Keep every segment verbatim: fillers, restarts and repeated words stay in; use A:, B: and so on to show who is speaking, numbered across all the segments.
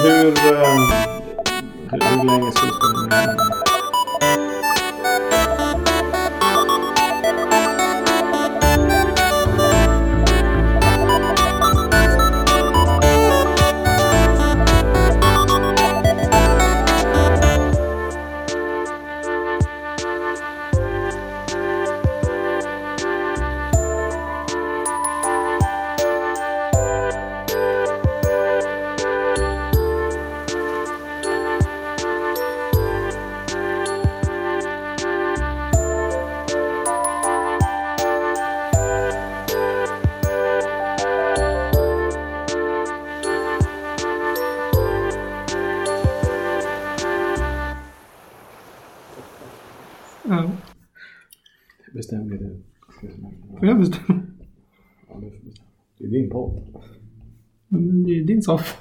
A: hur, uh, hur, hur länge ska du spela med?
B: Ja.
A: Bestämmer du?
B: Får jag bestämma?
A: Ja, du får bestämma. Det är din podd.
B: Men det är din soffa.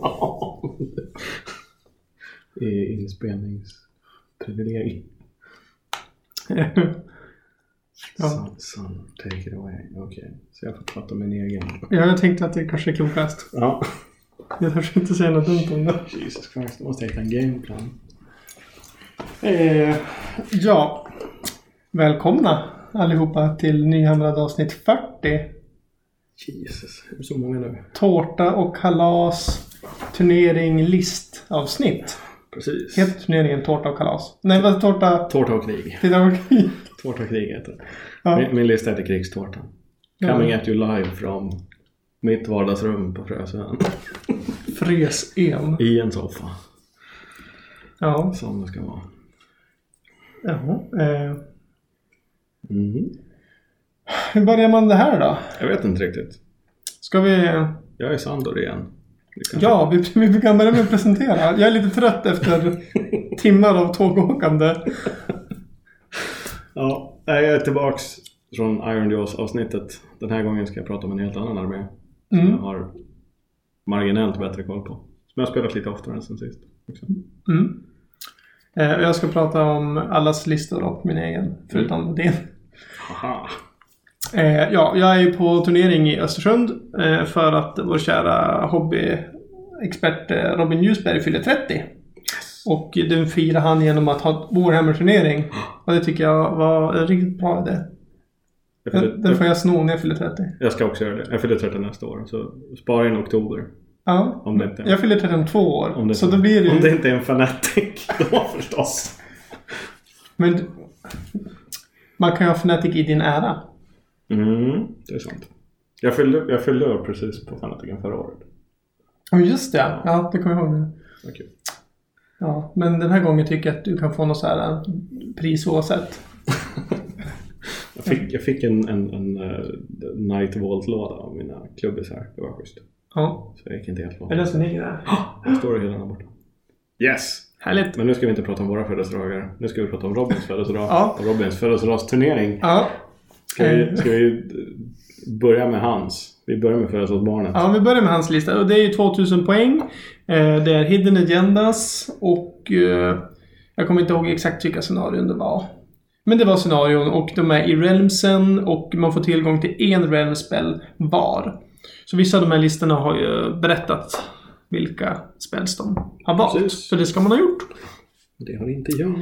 A: Det är inspelningsprivilegium.
B: Ja.
A: Son, son, take it away. Okej, okay. Så jag får prata om min egen.
B: Ja, jag tänkte att det kanske är klokast.
A: Ja.
B: Jag kanske inte säga något dumt om det.
A: Jesus Christ, du måste hitta en gameplan.
B: Eh, ja, välkomna allihopa till nyhamrad avsnitt fyrtio.
A: Jesus, det är så många nu.
B: Tårta och kalas, turnering, list avsnitt.
A: Precis.
B: Heter turneringen tårta och kalas? Nej, vad tårta?
A: Tårta och krig.
B: Tårta och krig.
A: Tårta och krig heter det.
B: Ja.
A: Min, min lista heter krigstårtan.
B: Ja.
A: Coming at you live från mitt vardagsrum på Frösön.
B: Frösön.
A: I en soffa.
B: Ja.
A: Som det ska vara.
B: Ja. Eh.
A: Mm.
B: Hur börjar man det här då?
A: Jag vet inte riktigt.
B: Ska vi...
A: Jag är Sandor igen. Kanske...
B: Ja, vi, vi kan börja med att presentera. Jag är lite trött efter timmar av tågåkande.
A: Ja, jag är tillbaks från Iron Jaws avsnittet. Den här gången ska jag prata om en helt annan armé. Som
B: Mm.
A: jag har marginellt bättre koll på. Som jag har spelat lite oftare än sen sist.
B: Mm. Eh, jag ska prata om allas listor och min egen, förutom mm. din.
A: Haha.
B: Eh, ja, jag är ju på turnering i Östersund eh, för att vår kära hobbyexpert eh, Robin Ljusberg fyller trettio. Yes. Och den firar han genom att ha Warhammer-turnering. Och det tycker jag var en riktigt bra idé.
A: Fyller,
B: Den får jag sno när jag fyller trettio.
A: Jag ska också göra det. Jag fyller trettio nästa år. Så spara in oktober.
B: Ja,
A: om det inte är.
B: Jag fyller trettio om två år.
A: Om det,
B: så då blir det...
A: om det inte är en fanatic då förstås.
B: Men man kan ju ha fanatic i din ära.
A: Mm, det är sant. Jag fyllde, jag fyllde precis på fanatiken förra året.
B: Ja, just det. Ja, det kommer jag ihåg nu.
A: Okay.
B: Ja, men den här gången tycker jag att du kan få något så här pris oavsett.
A: jag, fick, jag fick en, en, en uh, Night Vault-låda av mina klubbis här. Det var schysst.
B: Ja.
A: Så jag gick inte helt långt.
B: Är det som ligger där?
A: Jag står det hela där borta. Yes!
B: Härligt.
A: Men nu ska vi inte prata om våra födelsedagar. Nu ska vi prata om Robins födelsedag.
B: Ja.
A: Och Robins födelsedagsturnering.
B: Ja.
A: Ska vi, ska vi börja med hans? Vi börjar med födelsedagsbarnet.
B: Ja, vi börjar med hans lista. Och det är ju tvåtusen poäng. Eh, det är Hidden Agendas. Och eh, jag kommer inte ihåg exakt vilka scenarion det var. Men det var scenarion och de är i realmsen. Och man får tillgång till en realmspel var. Så vissa av de här listorna har ju berättat vilka spels de har valt.
A: Precis.
B: Så det ska man ha gjort.
A: Det har inte jag.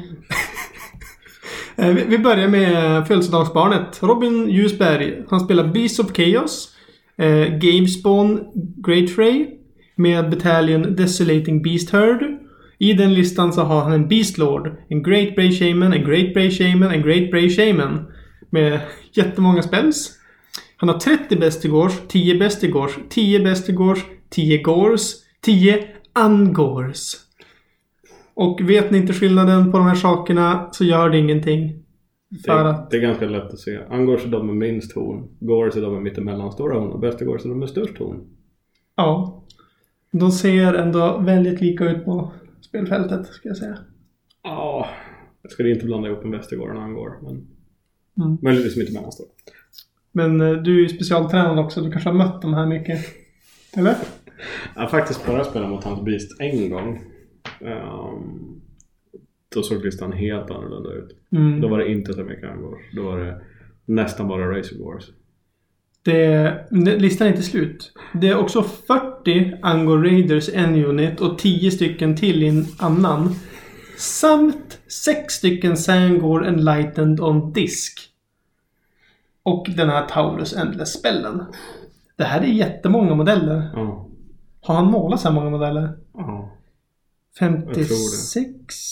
B: Vi börjar med födelsedagsbarnet Robin Ljusberg. Han spelar Beast of Chaos, eh, Gamespawn Great Ray med Battalion Desolating Beast Herd. I den listan så har han en Beast Lord, en Great Bray Shaman, en Great Bray Shaman, en Great Bray Shaman med jättemånga spells. Han har trettio bästegårs, tio bästegårs, tio bästegårs, tio gors, tio angors. Och vet ni inte skillnaden på de här sakerna så gör det ingenting. För
A: det,
B: att...
A: det är ganska lätt att se. Angors är de med minst horn. Gors är de med mittemellan stora horn. Och bästegårs är de med störst horn.
B: Ja. De ser ändå väldigt lika ut på spelfältet, ska jag säga.
A: Ja, jag skulle inte blanda ihop en bästegård och en angor. Men
B: mm.
A: möjligtvis mittemellan stora.
B: Men du är ju specialtränad också. Du kanske har mött de här mycket. Eller?
A: Jag har faktiskt bara spelat mot hans beast en gång. Um, då såg listan helt annorlunda ut.
B: Mm.
A: Då var det inte så mycket angor. Då var det nästan bara Razor Wars.
B: Det, listan är inte slut. Det är också fyrtio Angor Raiders en unit och tio stycken till i en annan. Samt sex stycken Sangor Enlightened on disk. Och den här Taurus Endless-spellen. Det här är jättemånga modeller.
A: Mm.
B: Har han målat så här många modeller?
A: Ja.
B: femtiosex.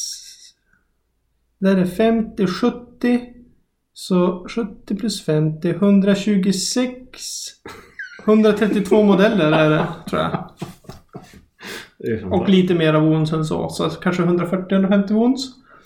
B: Där är femtio, sjuttio. Så sjuttio plus femtio. etthundratjugosex. etthundratrettiotvå modeller är det, tror jag.
A: Det är
B: och lite mer av wounds än så. Så kanske hundrafyrtio till hundrafemtio wounds.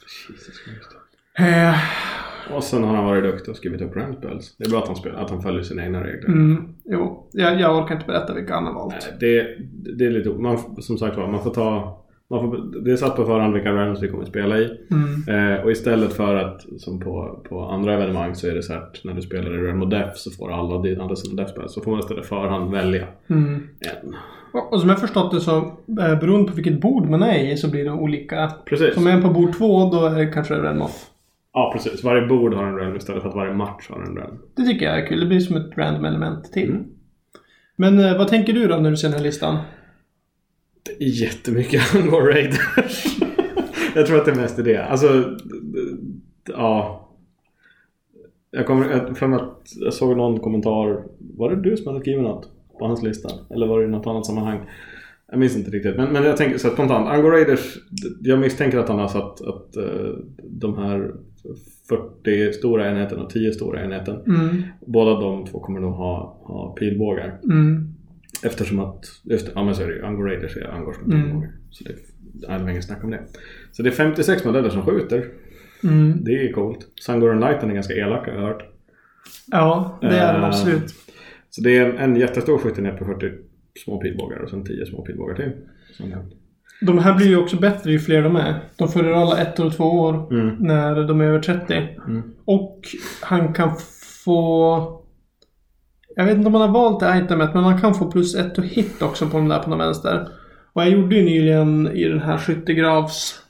B: Eh.
A: Och sen har han varit duktig och skrivit upp rank spells. Det är bra att han, spelar, att han följer sina egna regler.
B: Mm, jo, jag, jag orkar inte berätta vilka han har valt.
A: Nej, det, det är lite... Man, som sagt var, man får ta... Man får, det är satt på förhand vilka realms vi kommer att spela i.
B: Mm.
A: Eh, och istället för att, som på, på andra evenemang, så är det så att när du spelar i Realm of Death så får alla dina andra sina Death-spel. Så får man istället förhand välja
B: Mm.
A: en.
B: Och, och som jag förstått det så, eh, beroende på vilket bord man är i, så blir det olika.
A: Precis.
B: Som är på bord två, då är det kanske Realm of.
A: Ja, precis. Varje bord har en realm istället för att varje match har en realm.
B: Det tycker jag är kul. Det blir som ett random element till.
A: Mm.
B: Men eh, vad tänker du då när du ser den här listan?
A: Det är jättemycket Angor Raiders. Jag tror att det är mest är det. Alltså, ja. Jag kommer för mig att jag såg någon kommentar. Var det du som hade skrivit något på hans lista? Eller var det i något annat sammanhang? Jag minns inte riktigt. Men, men jag tänker så spontant. Angor Raiders, jag misstänker att han har satt att uh, de här fyrtio stora enheterna och tio stora enheter.
B: Mm.
A: Båda de två kommer nog ha, ha pilbågar.
B: Mm.
A: Eftersom att, just det, ja men så är det ju, Angor Raiders är Angor som pilbågar. Mm. Så det är, det är inget snack om det. Så det är femtiosex modeller som skjuter.
B: Mm.
A: Det är coolt. Sangor and Lighten är ganska elaka, jag har hört.
B: Ja, det är uh, det absolut.
A: Så det är en, en jättestor skyttenhet på fyrtio små pilbågar och sen tio små pilbågar till.
B: De här blir ju också bättre ju fler de är. De får alla ett och två år
A: mm.
B: när de är över trettio.
A: Mm.
B: Och han kan få... Jag vet inte om man har valt det itemet, men man kan få plus ett och hit också på de där på den vänster. Och jag gjorde ju nyligen i den här skyttegravs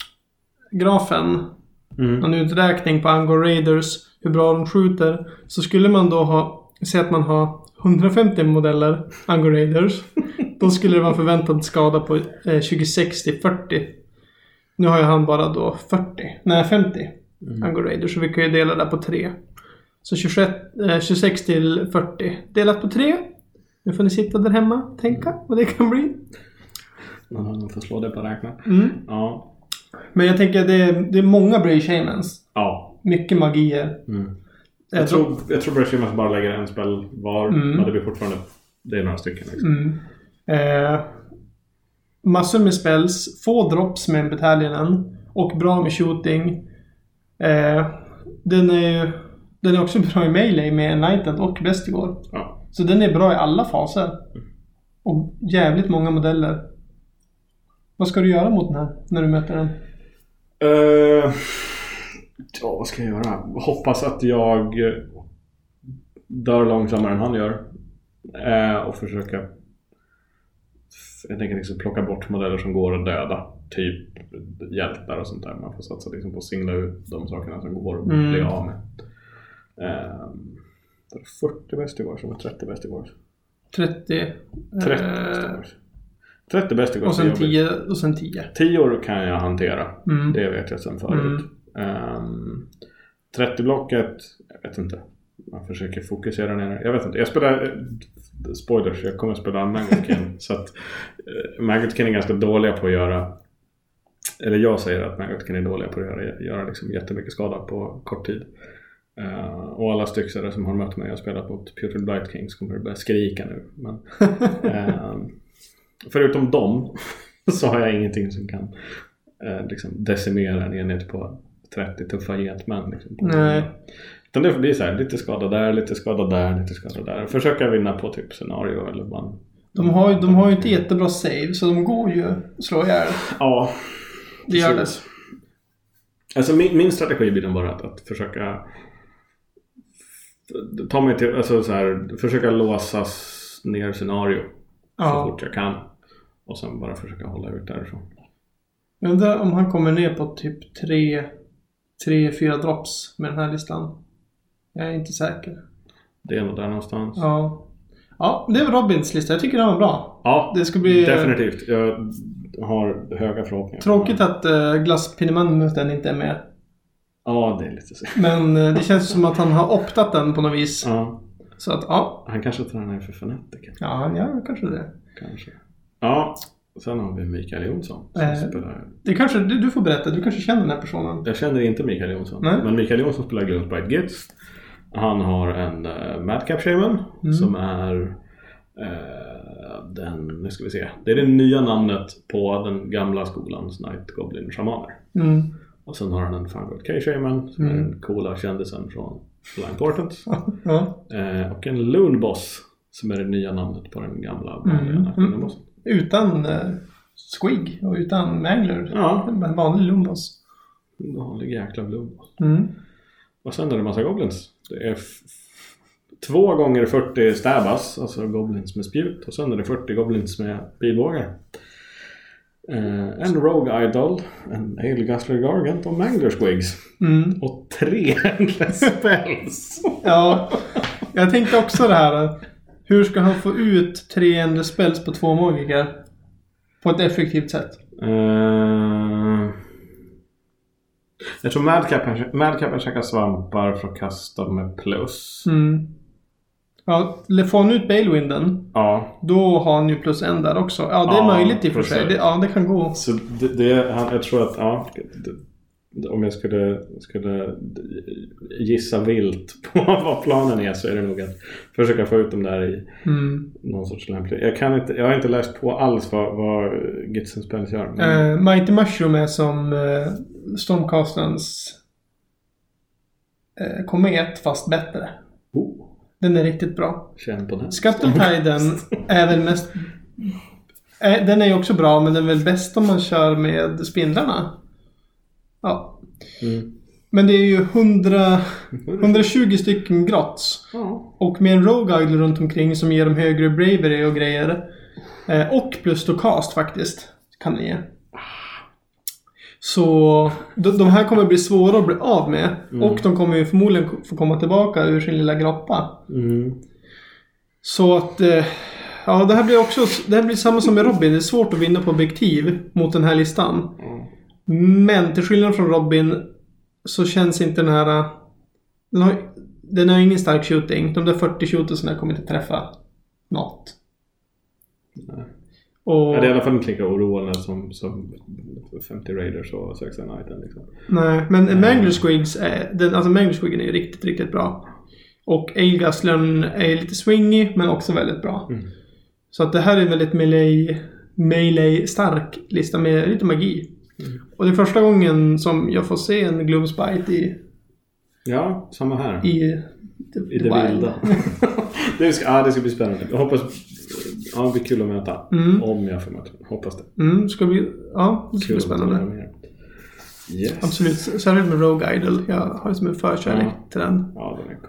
B: grafen
A: mm.
B: en uträkning på Angor Raiders, hur bra de skjuter. Så skulle man då ha, säg att man har hundrafemtio modeller Angor Raiders. Då skulle det vara förväntad skada på eh, tjugosex till fyrtio. Nu har ju han bara då fyrtio, nej femtio mm. Angor Raiders, så vi kan ju dela det på tre. Så tjugosex till fyrtio delat på tre. Nu får ni sitta där hemma och tänka vad det kan bli.
A: Man får slå det på räkna.
B: Mm.
A: Ja.
B: Men jag tänker att det är, det är många Brave Shamans.
A: Ja.
B: Mycket magier.
A: Mm. Jag, jag tror, jag tror Brave Shamans bara lägger en spel var. Mm. Men det blir fortfarande, det är några stycken. Liksom.
B: Mm. Eh, massor med spells. Få drops med en bataljonen. Och bra med shooting. Eh, den är Den är också bra i melee med Enlightened och Bestigor.
A: Ja.
B: Så den är bra i alla faser. Och jävligt många modeller. Vad ska du göra mot den här när du möter den?
A: Uh, ja, vad ska jag göra? Hoppas att jag dör långsammare än han gör. Uh, och försöka jag tänker liksom plocka bort modeller som går att döda. Typ hjältar och sånt där. Man får satsa liksom på att singla ut de sakerna som går att mm. bli av med. Um, fyrtio Bestigors eller trettio Bestigors?
B: trettio
A: trettio Bestigors. trettio Bestigors.
B: Och sen tio och sen tio.
A: tio kan jag hantera.
B: Mm.
A: Det vet jag sen förut. Mm. Um, trettio blocket, jag vet inte. Man försöker fokusera ner. Jag vet inte. Jag spelar spoilers, jag kommer att spela Magotkin så att uh, Magotkin är ganska dåliga på att göra, eller jag säger att Magotkin är dåliga på att göra, göra liksom jättemycket skada på kort tid. Uh, och alla styxare som har mött mig och spelat mot Putrid Blight Kings kommer att börja skrika nu. Men, uh, förutom dem så har jag ingenting som kan uh, liksom decimera en enhet på trettio tuffa getmän. Liksom,
B: Nej.
A: Utan det blir så här, lite skada där, lite skada där, lite skada där. Försöka vinna på typ scenario eller man.
B: De har ju, de har ju inte jättebra save, så de går ju att slå ihjäl.
A: Ja.
B: Det gör det.
A: Alltså min, min strategi blir den bara att, att försöka ta mig till, alltså så här, försöka låsas ner scenario
B: ja.
A: så fort jag kan. Och sen bara försöka hålla ut därifrån.
B: Jag undrar om han kommer ner på typ tre, tre, fyra drops med den här listan. Jag är inte säker.
A: Det är nog där någonstans.
B: Ja. Ja, det var Robins lista. Jag tycker den var bra.
A: Ja,
B: det ska bli,
A: definitivt. Jag har höga förhoppningar.
B: Tråkigt att uh, Glasspinnemann inte är med.
A: Ja, det är lite så.
B: Men uh, det känns som att han har optat den på något vis.
A: Ja.
B: Så att, ja.
A: Han kanske tränar för Fnatic.
B: Ja, ja, kanske det.
A: Kanske. Ja, sen har vi Mikael Jonsson. Som
B: Eh,
A: spelar...
B: Det kanske, du, du får berätta. Du kanske känner den här personen.
A: Jag känner inte Mikael Jonsson.
B: Nej.
A: Men Mikael Jonsson spelar Gloomspite Gitz. Han har en uh, Madcap Shaman. Mm. Som är uh, den, nu ska vi se. Det är det nya namnet på den gamla skolans Night Goblin Shamaner. Mm. Och sen har han en Fangod K-Shaman. Som mm. är den coola kändisen från Blind Portent. Ja. Uh, och en Loon Boss. Som är det nya namnet på den gamla vanliga mm. mm.
B: Utan uh, Squig och utan Mangler.
A: Ja.
B: En vanlig Loon Boss.
A: En vanlig jäkla Loon Boss. Mm. Och sen är det en massa goblins. Det är f- två gånger fyrtio stabas, alltså goblins med spjut. Och sen är det fyrtio goblins med pilbågar. Eh, en Rogue Idol, en Ale Guzzler Gargant och Mangler Squigs. Mm. Och tre Endless Spells.
B: Ja, jag tänkte också det här. Hur ska han få ut tre Endless Spells på två magiker? På ett effektivt sätt.
A: Uh... Jag tror Madcapen Madcapen käkar svampar för att kasta med plus. Mm.
B: Ja, får han ut Balewinden,
A: ja. Då
B: har han ju plus en där också. Ja, det är ja, möjligt i och för sig. Det, ja, det kan gå.
A: Så det, det, han, jag tror att, ja, det, om jag skulle, skulle gissa vilt på vad planen är så är det nog att försöka få ut dem där i mm. någon sorts lämplig. Jag, kan inte, jag har inte läst på alls vad, vad Gitsen Spells gör. Men...
B: Uh, Mighty Mushroom är som uh, Stormcastens uh, komet fast bättre.
A: Oh.
B: Den är riktigt bra.
A: Känn på den.
B: Scuttle-Tiden är väl mest... Äh, den är ju också bra, men den är väl bäst om man kör med spindlarna. Ja. Mm. Men det är ju hundra, hundratjugo stycken grots. Mm. Och med en Rogue Idol runt omkring som ger dem högre bravery och grejer. Eh, och plus då cast faktiskt. Kan ni ge. Så de, de här kommer bli svåra att bli av med. Mm. Och de kommer ju förmodligen få komma tillbaka ur sin lilla groppa. Mm. Så att eh, ja, det här blir också det här blir samma som med Robin. Det är svårt att vinna på objektiv mot den här listan. Mm. Men till skillnad från Robin så känns inte den här den har, den har ingen stark shooting. De där fyrtio shootersna kommer inte träffa något.
A: Nej. Och... Ja, det är i alla fall inte lika oroande som, som femtio Raiders och sex Nighten liksom.
B: Nej, men mm. Mangler Squigs är, den, alltså Mangler Squiggen är ju riktigt, riktigt bra. Och Ale Guzzlern är lite swingy men också väldigt bra. Mm. Så att det här är en väldigt melee, melee stark lista med lite magi. Mm. Och det är första gången som jag får se en Gloomspite i...
A: Ja, samma här.
B: I,
A: the, I det vilda. det, ska, ja, det ska bli spännande. Jag hoppas... Ja, det blir kul att möta. Mm. Om jag får möta. Hoppas det.
B: Mm, ska vi... Ja, det ska bli spännande. Yes. Absolut. Särskilt med Rogue Idol. Jag har ju som en förkärlek ja. till den.
A: Ja, den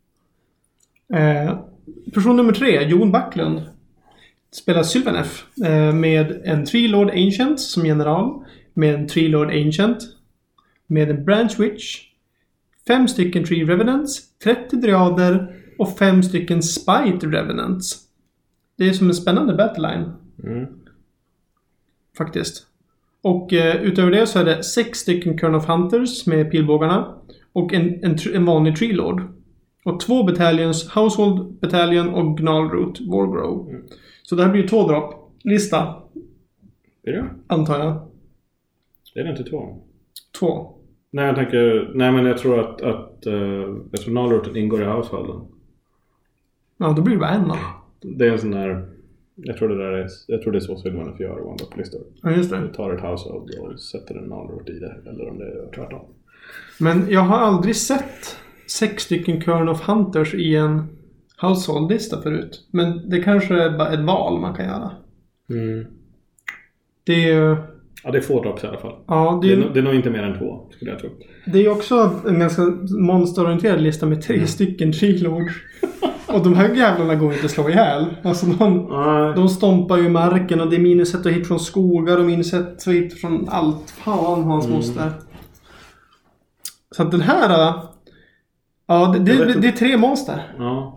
A: är
B: cool. Eh, person nummer tre, Jon Backlund. Spelar Sylvaneth. Eh, med en Tree Lord Ancient som general. Med en Tree Lord Ancient. Med en Branch Witch. Fem stycken Tree Revenants. trettio Driader. Och fem stycken Spite Revenants. Det är som en spännande battleline. Mm. Faktiskt. Och eh, utöver det så är det sex stycken Kern of Hunters med pilbågarna. Och en, en, en vanlig Tree Lord. Och två battalions, Household Battalion och Gnarlroot Wargrove. Mm. Så det här blir ju två drop. Lista.
A: Är det?
B: Antar jag.
A: Är det inte två?
B: Två.
A: Nej, jag tänker... Nej, men jag tror att... att uh, jag tror Gnarlrooten ingår i Householden.
B: Ja, då blir det bara en då.
A: Det är en sån där... Jag tror det där är... Jag tror det är så Sylvaneth gör och andra på listor.
B: Ja, just det.
A: Du tar ett Household och sätter en Gnarlroot i det. Eller om det är tvärtom.
B: Men jag har aldrig sett sex stycken Kern of Hunters i en Household-lista förut. Men det kanske är bara ett val man kan göra. Mm. Det är...
A: Ja, det är få drops i alla fall.
B: Ja, det, är...
A: Det, är, det är nog inte mer än två, skulle jag tro.
B: Det är också en ganska monsterorienterad lista med tre mm. stycken Tree-Lords. Och de här jävlarna går inte att slå ihjäl. Alltså de, de stompar ju marken och det är minus ett och hit från skogar och minus ett och hit från allt. Fan, hans mm. moster. Så att den här... Ja, det, det, det, det är tre monster.
A: Ja.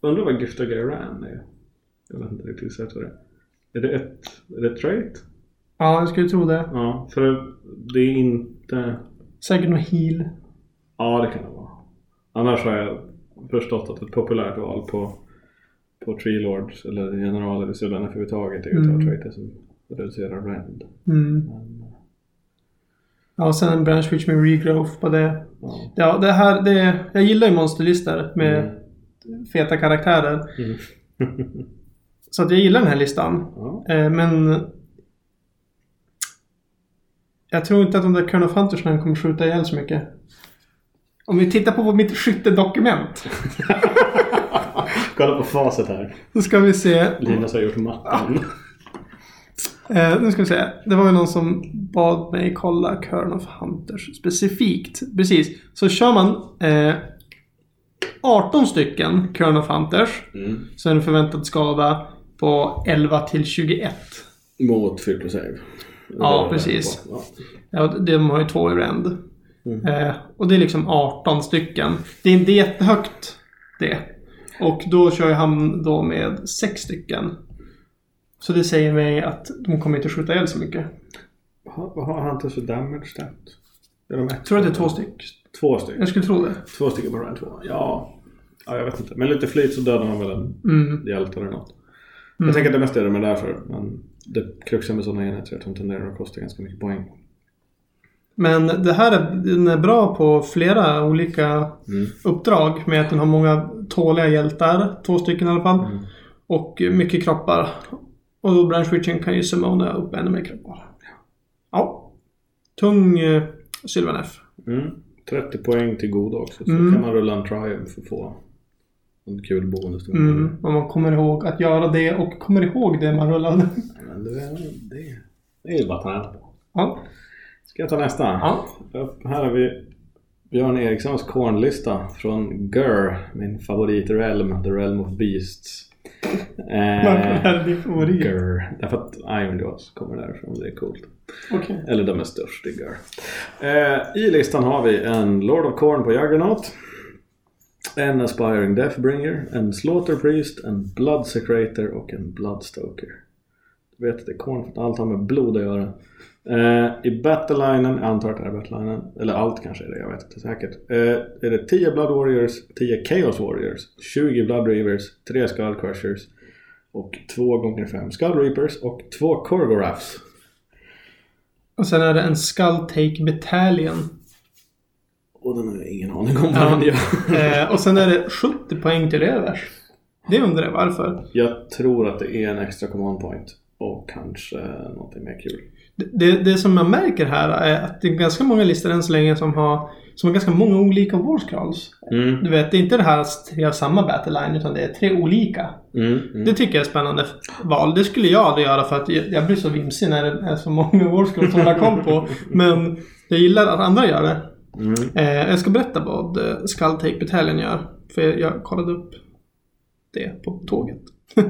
A: undrar vad Gift of Garan är. Jag vet inte riktigt sätt vad det är. Är det ett, är det ett trait?
B: Ja, jag skulle tro det.
A: Ja, för det, det är inte...
B: Säkert någon heal.
A: Ja, det kan det vara. Annars har jag förstått att ett populärt val på, på Tree Lords eller generaler i Sylvanas överhuvudtaget är mm. utav traiter som reducerar rend.
B: Mm. Men... Ja, och sen en branch switch med regrowth på det. Ja, ja det här, det, jag gillar ju monsterlistor med mm. feta karaktärer. Mm. Så att jag gillar den här listan. Ja. Eh, men jag tror inte att de där Kern of Hunters kommer skjuta ihjäl så mycket. Om vi tittar på mitt skyttedokument.
A: Kolla på facit här.
B: Då ska vi se.
A: Linus har gjort matten.
B: Eh, nu ska vi se. Det var ju någon som bad mig kolla Kern of Hunters specifikt. Precis. Så kör man eh, arton stycken Kern of Hunters. Mm. Så är det förväntad skada på elva till tjugoett.
A: Mot fyra plus save.
B: Ja, precis. Ja. Ja, de har ju två i rend. Mm. Eh, och det är liksom arton stycken. Det är inte jättehögt det. Och då kör han då med sex stycken. Så det säger mig att de kommer inte skjuta ihjäl så mycket.
A: Vad har han till för damage stat?
B: Jag tror att det är två stycken.
A: Två stycken?
B: Jag skulle tro det.
A: Två stycken på rend två. Ja. Ja, jag vet inte. Men lite flyt så dödar man väl en mm. hjälte eller något. Mm. Jag tänker att det mest är det med därför. Men det kruxar med sådana enheter att de tenderar att kosta ganska mycket poäng.
B: Men det här är, den är bra på flera olika mm. uppdrag. Med att den har många tåliga hjältar. Två stycken i alla fall. Mm. Och mycket kroppar. Och branch switchen kan ju summona upp ännu mer kroppar. Ja. Tung eh, Sylvaneth.
A: Mm. trettio poäng till god också. Så
B: mm.
A: kan man rulla en triumph för att få en kul bonus.
B: Mm. Om man kommer ihåg att göra det och kommer ihåg det man rullade.
A: Men det, det, det är ju bara att träna på.
B: Ja.
A: Ska jag ta nästa?
B: Ja.
A: Här har vi Björn Erikssons kornlista från Gur, min favorit realm, The Realm of Beasts.
B: Varför är det din favorit?
A: Gur. Därför att Iron Jaws kommer därifrån, det är coolt.
B: Okay.
A: Eller de är störst i Gur. Eh, I listan har vi en Lord of Corn på Juggernaut, en Aspiring Deathbringer, en Slaughter Priest, en Blood Secretor och en Bloodstoker. Du vet att det är Corn för att allt har med blod att göra. Uh, I battlelinen, jag antar att det är battlelinen, eller allt kanske är det, jag vet inte säkert. Uh, är det tio Blood Warriors, tio Chaos Warriors, tjugo Blood Reavers, tre Skull Crushers och två gånger fem Skull Reapers och två Korgoraths.
B: Och sen är det en Skull Take Battalion.
A: Och den har jag ingen aning om vad den gör.
B: uh, Och sen är det sjuttio poäng till övers. Det undrar jag varför.
A: Jag tror att det är en extra command point och kanske någonting mer kul.
B: Det, det som man märker här är att det är ganska många listor än så länge som har, som har ganska många olika warscrolls. Mm. Du vet, det är inte det här att jag har samma battleline utan det är tre olika. Mm, mm. Det tycker jag är spännande val. Det skulle jag aldrig göra för att jag, jag blir så vimsig när det är så många warscrolls som jag kom på. Men jag gillar att andra gör det. Mm. Eh, jag ska berätta vad Skull Take Battalion gör. För jag, jag kollade upp det på tåget.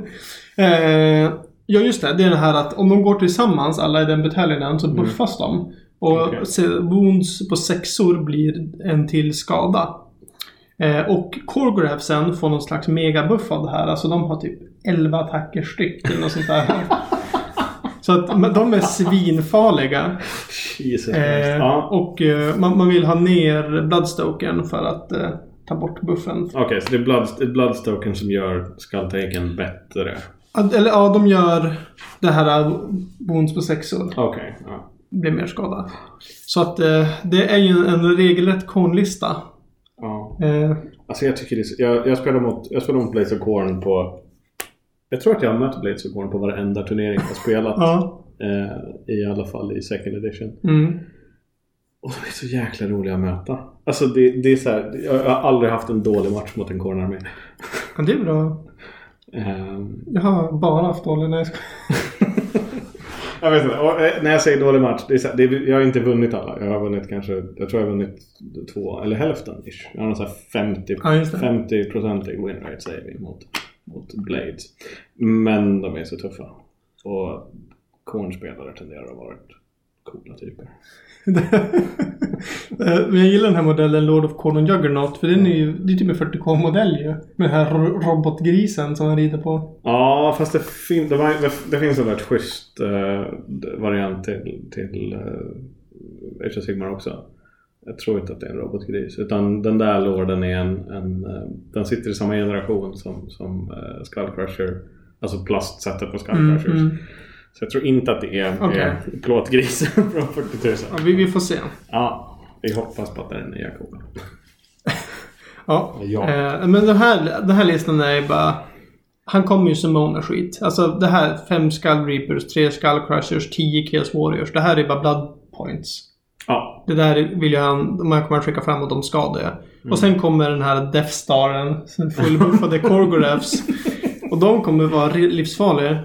B: eh, Ja just det, det är det här att om de går tillsammans alla i den bataljonen så buffas mm. de. Och okay. wounds på sexor blir en till skada. Eh, och Korgorathsen får någon slags megabuff av det här. Alltså de har typ elva attacker styck eller något sånt där. Så att de är svinfarliga.
A: Jesus
B: eh, ja. Och eh, man, man vill ha ner Bloodstoken för att eh, ta bort buffen.
A: Okej, okay, så det är, blood, det är Bloodstoken som gör Skulltaken bättre.
B: Eller ja, de gör det här wounds på sexor.
A: Okej, okay, ja.
B: Blir mer skada. Så att eh, det är ju en regelrätt kornlista.
A: Ja. Eh. Alltså jag tycker det är, jag, jag spelar mot jag spelar mot Blades of Corn på, jag tror att jag har mött Blades of Corn på varenda turnering jag har spelat.
B: Ja.
A: eh, I alla fall i second edition.
B: Mm.
A: Och de är så jäkla roliga att möta. Alltså det, det är så här, jag har aldrig haft en dålig match mot en kornarmé.
B: Ja, det är bra.
A: Um,
B: jag har bara haft dålig när jag ska...
A: jag vet inte, och, eh, när jag säger dålig match det är så, det är, jag har inte vunnit alla. Jag har vunnit kanske, jag tror jag har vunnit två eller hälften ish. Jag har någon så här femtio, ja, femtio procent win rate saving mot, mot Blades. Men de är så tuffa. Och kornspelare tenderar att vara coola typer.
B: Men jag gillar den här modellen Lord of Khorne Juggernaut. För den är ju, det är typ en fyrtio K-modell ju. Med den här ro- robotgrisen som han rider på.
A: Ja, fast det, fin- det, var, det, det finns en rätt schysst uh, variant till, till uh, Age of Sigmar också. Jag tror inte att det är en robotgris. Utan den där lorden är en, en uh, den sitter i samma generation som, som uh, Skullcrusher. Alltså plastsättet på Skullcrushers. Mm, mm. Så jag tror inte att det är, okay. är plåtgrisen från fyrtio tusen.
B: Ja, vi, vi får se.
A: Ja, vi hoppas på att det är den nya koden.
B: Ja, ja. Eh, men den här, den här listan är bara... Han kommer ju som Mona skit. Alltså det här, fem Skull Reapers, tre Skull Crushers, tio Chaos Warriors. Det här är bara blood points.
A: Ja.
B: Det där vill ju han, de här kommer att skicka fram och de skadar. Mm. Och sen kommer den här Death Staren, fullbuffade Korgoraths. Och de kommer vara livsfarliga.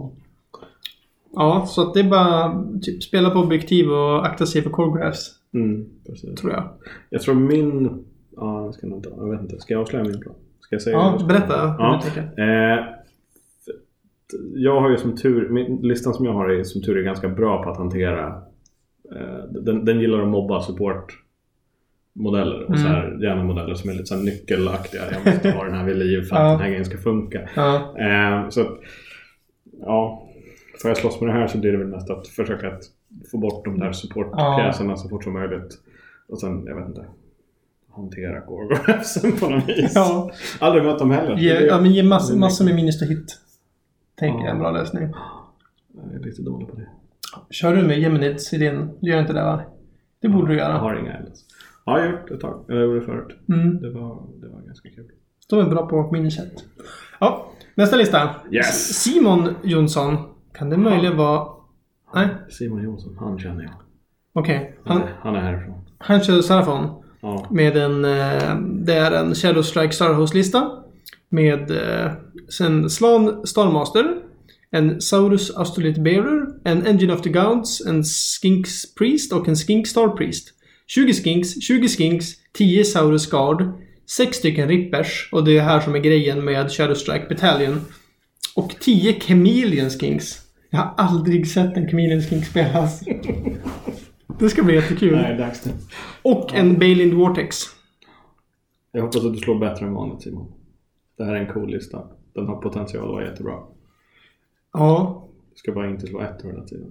B: Ja, så att det är bara typ spela på objektiv och akta sig för Korgoraths.
A: Mm, precis.
B: Tror jag.
A: Jag tror min... Ja, jag ska inte, jag vet inte. Ska jag avslöja min plan? Ska jag säga?
B: Ja, berätta.
A: Ja. Eh, jag har ju som tur... Min, listan som jag har är som tur är ganska bra på att hantera... Eh, den, den gillar att mobba support modeller och mm. så här gärna modeller som är lite så här nyckelaktiga. Jag måste ha den här vid liv för att ja. den här grejen ska funka. Ja. Eh, så att, ja, för jag slåss med det här så blir det väl mest att försöka att få bort de där supportpjäserna ja. så fort som möjligt. Och sen, jag vet inte, hantera Gorgorathsen på något vis. Ja. Aldrig mött dem heller.
B: Ge, ja, men ge massor, massor med minus till hit. Tänker jag, en bra lösning.
A: Jag är lite dålig på det.
B: Kör du med Geminids i din? Du gör inte det, va? Det borde du göra.
A: Jag har inga ens. Ja, jag har gjort det ett tag. Jag gjorde det förut. Mm. Det, var, det var ganska kul.
B: De är bra på minichat. Ja, nästa lista.
A: Yes.
B: Simon Jonsson. Kan det möjligen vara... Nej.
A: Simon Jonsson, han känner jag.
B: Okej. Okay.
A: Han, han, han är härifrån.
B: Han kör Sarafon.
A: Ja.
B: Med en... Det är en Shadow Strike Starhost-lista. Med sen Slan Starmaster. En Saurus Astrolith Bearer. En Engine of the Gods. En Skinks Priest och en Skink Star Priest. tjugo Skinks, tjugo Skinks, tio Saurus Guard, sex stycken Rippers, och det är här som är grejen med Shadow Strike Battalion, och tio Chameleon Skinks. Jag har aldrig sett en Chameleon Skink spelas. Det ska bli jättekul.
A: Nej, dags det.
B: Och ja. en Balind Vortex.
A: Jag hoppas att du slår bättre än vanligt, Simon. Det här är en cool lista. Den har potential att vara jättebra.
B: Ja.
A: Du ska bara inte slå ett hela tiden.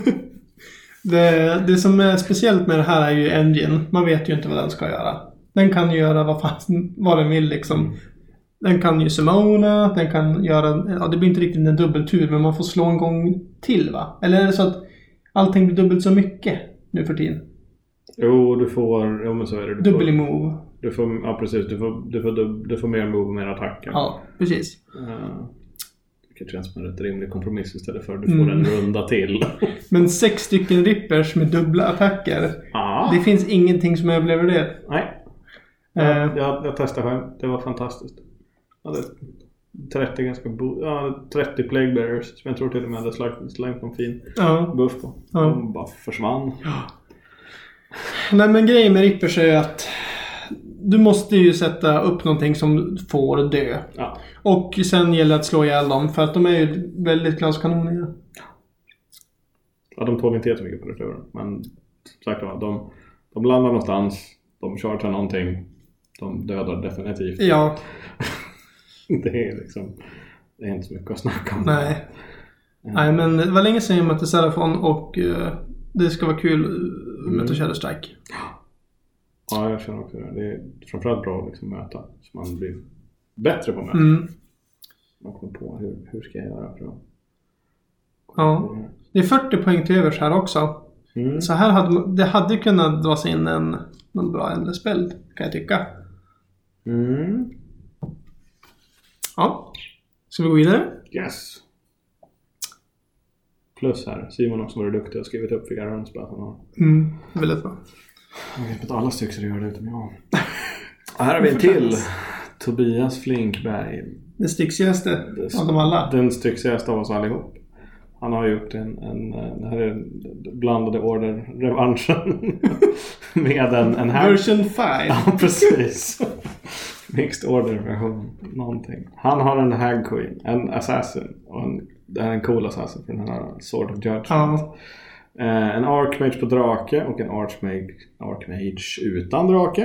B: Det, det som är speciellt med det här är ju engine. Man vet ju inte vad den ska göra. Den kan ju göra vad, fan, vad den vill liksom. Den kan ju summona, den kan göra... Ja, det blir inte riktigt en dubbeltur, men man får slå en gång till, va? Eller är det så att allting blir dubbelt så mycket nu för tiden?
A: Jo, du får... Jo, men så är det. Du
B: Dubbel
A: får,
B: i move.
A: Du får, ja, precis. Du får, du får, du, du får mer move och mer attacker.
B: Ja, precis.
A: Uh. Det känns som en rätt rimlig kompromiss istället för att du får mm. en runda till.
B: Men sex stycken rippers med dubbla attacker.
A: Ah.
B: Det finns ingenting som överlever det.
A: Nej. Jag, uh. jag, jag testade själv. Det var fantastiskt. Jag hade trettio ganska bo- ja, trettio Plague Bearers som jag tror till och med hade slängt, slängt någon fin uh. buff på. Uh. De bara försvann.
B: Uh. Nej, men grejen med rippers är att du måste ju sätta upp någonting som får dö.
A: Ja.
B: Och sen gäller det att slå ihjäl dem. För att de är ju väldigt glaskanoniga.
A: Ja, de tål inte jättemycket på returen. Men sagt då, de, de landar någonstans. De chargear någonting. De dödar definitivt.
B: Ja.
A: Det är liksom... Det är inte så mycket att snacka om.
B: Nej. Mm. Nej, men det var länge sedan jag mötte Serafon. Och uh, det ska vara kul att möta mm. Shadow Strike.
A: Ja, jag känner också det. Det är framförallt bra att liksom möta. Så man blir bättre på att möta.
B: Mm.
A: Man kommer på hur, hur ska jag göra för att...
B: Ja. Det är fyrtio poäng till övers här också. Mm. Så här hade det hade kunnat dras in en, en bra äldrespel, kan jag tycka.
A: Mm.
B: Ja. Ska vi gå vidare?
A: Yes. Plus här. Simon också var duktig och skrivit upp vilka rönnspel han har.
B: Mm, väldigt bra.
A: Jag vet inte alla stycken så gör det utom jag. Här har vi en till. Tobias Flinkberg.
B: Den styxigaste av dem alla.
A: Den styxigaste av oss allihop. Han har gjort en, en det här är blandade order revanschen med en, en här.
B: Version fem.
A: Ja, precis. Mixed order version någonting. Han har en Hag Queen, en assassin och en, det här är en cool assassin för den här Sword of Judgment.
B: Ja.
A: Eh, en Archmage på drake och en Archmage, Archmage utan drake.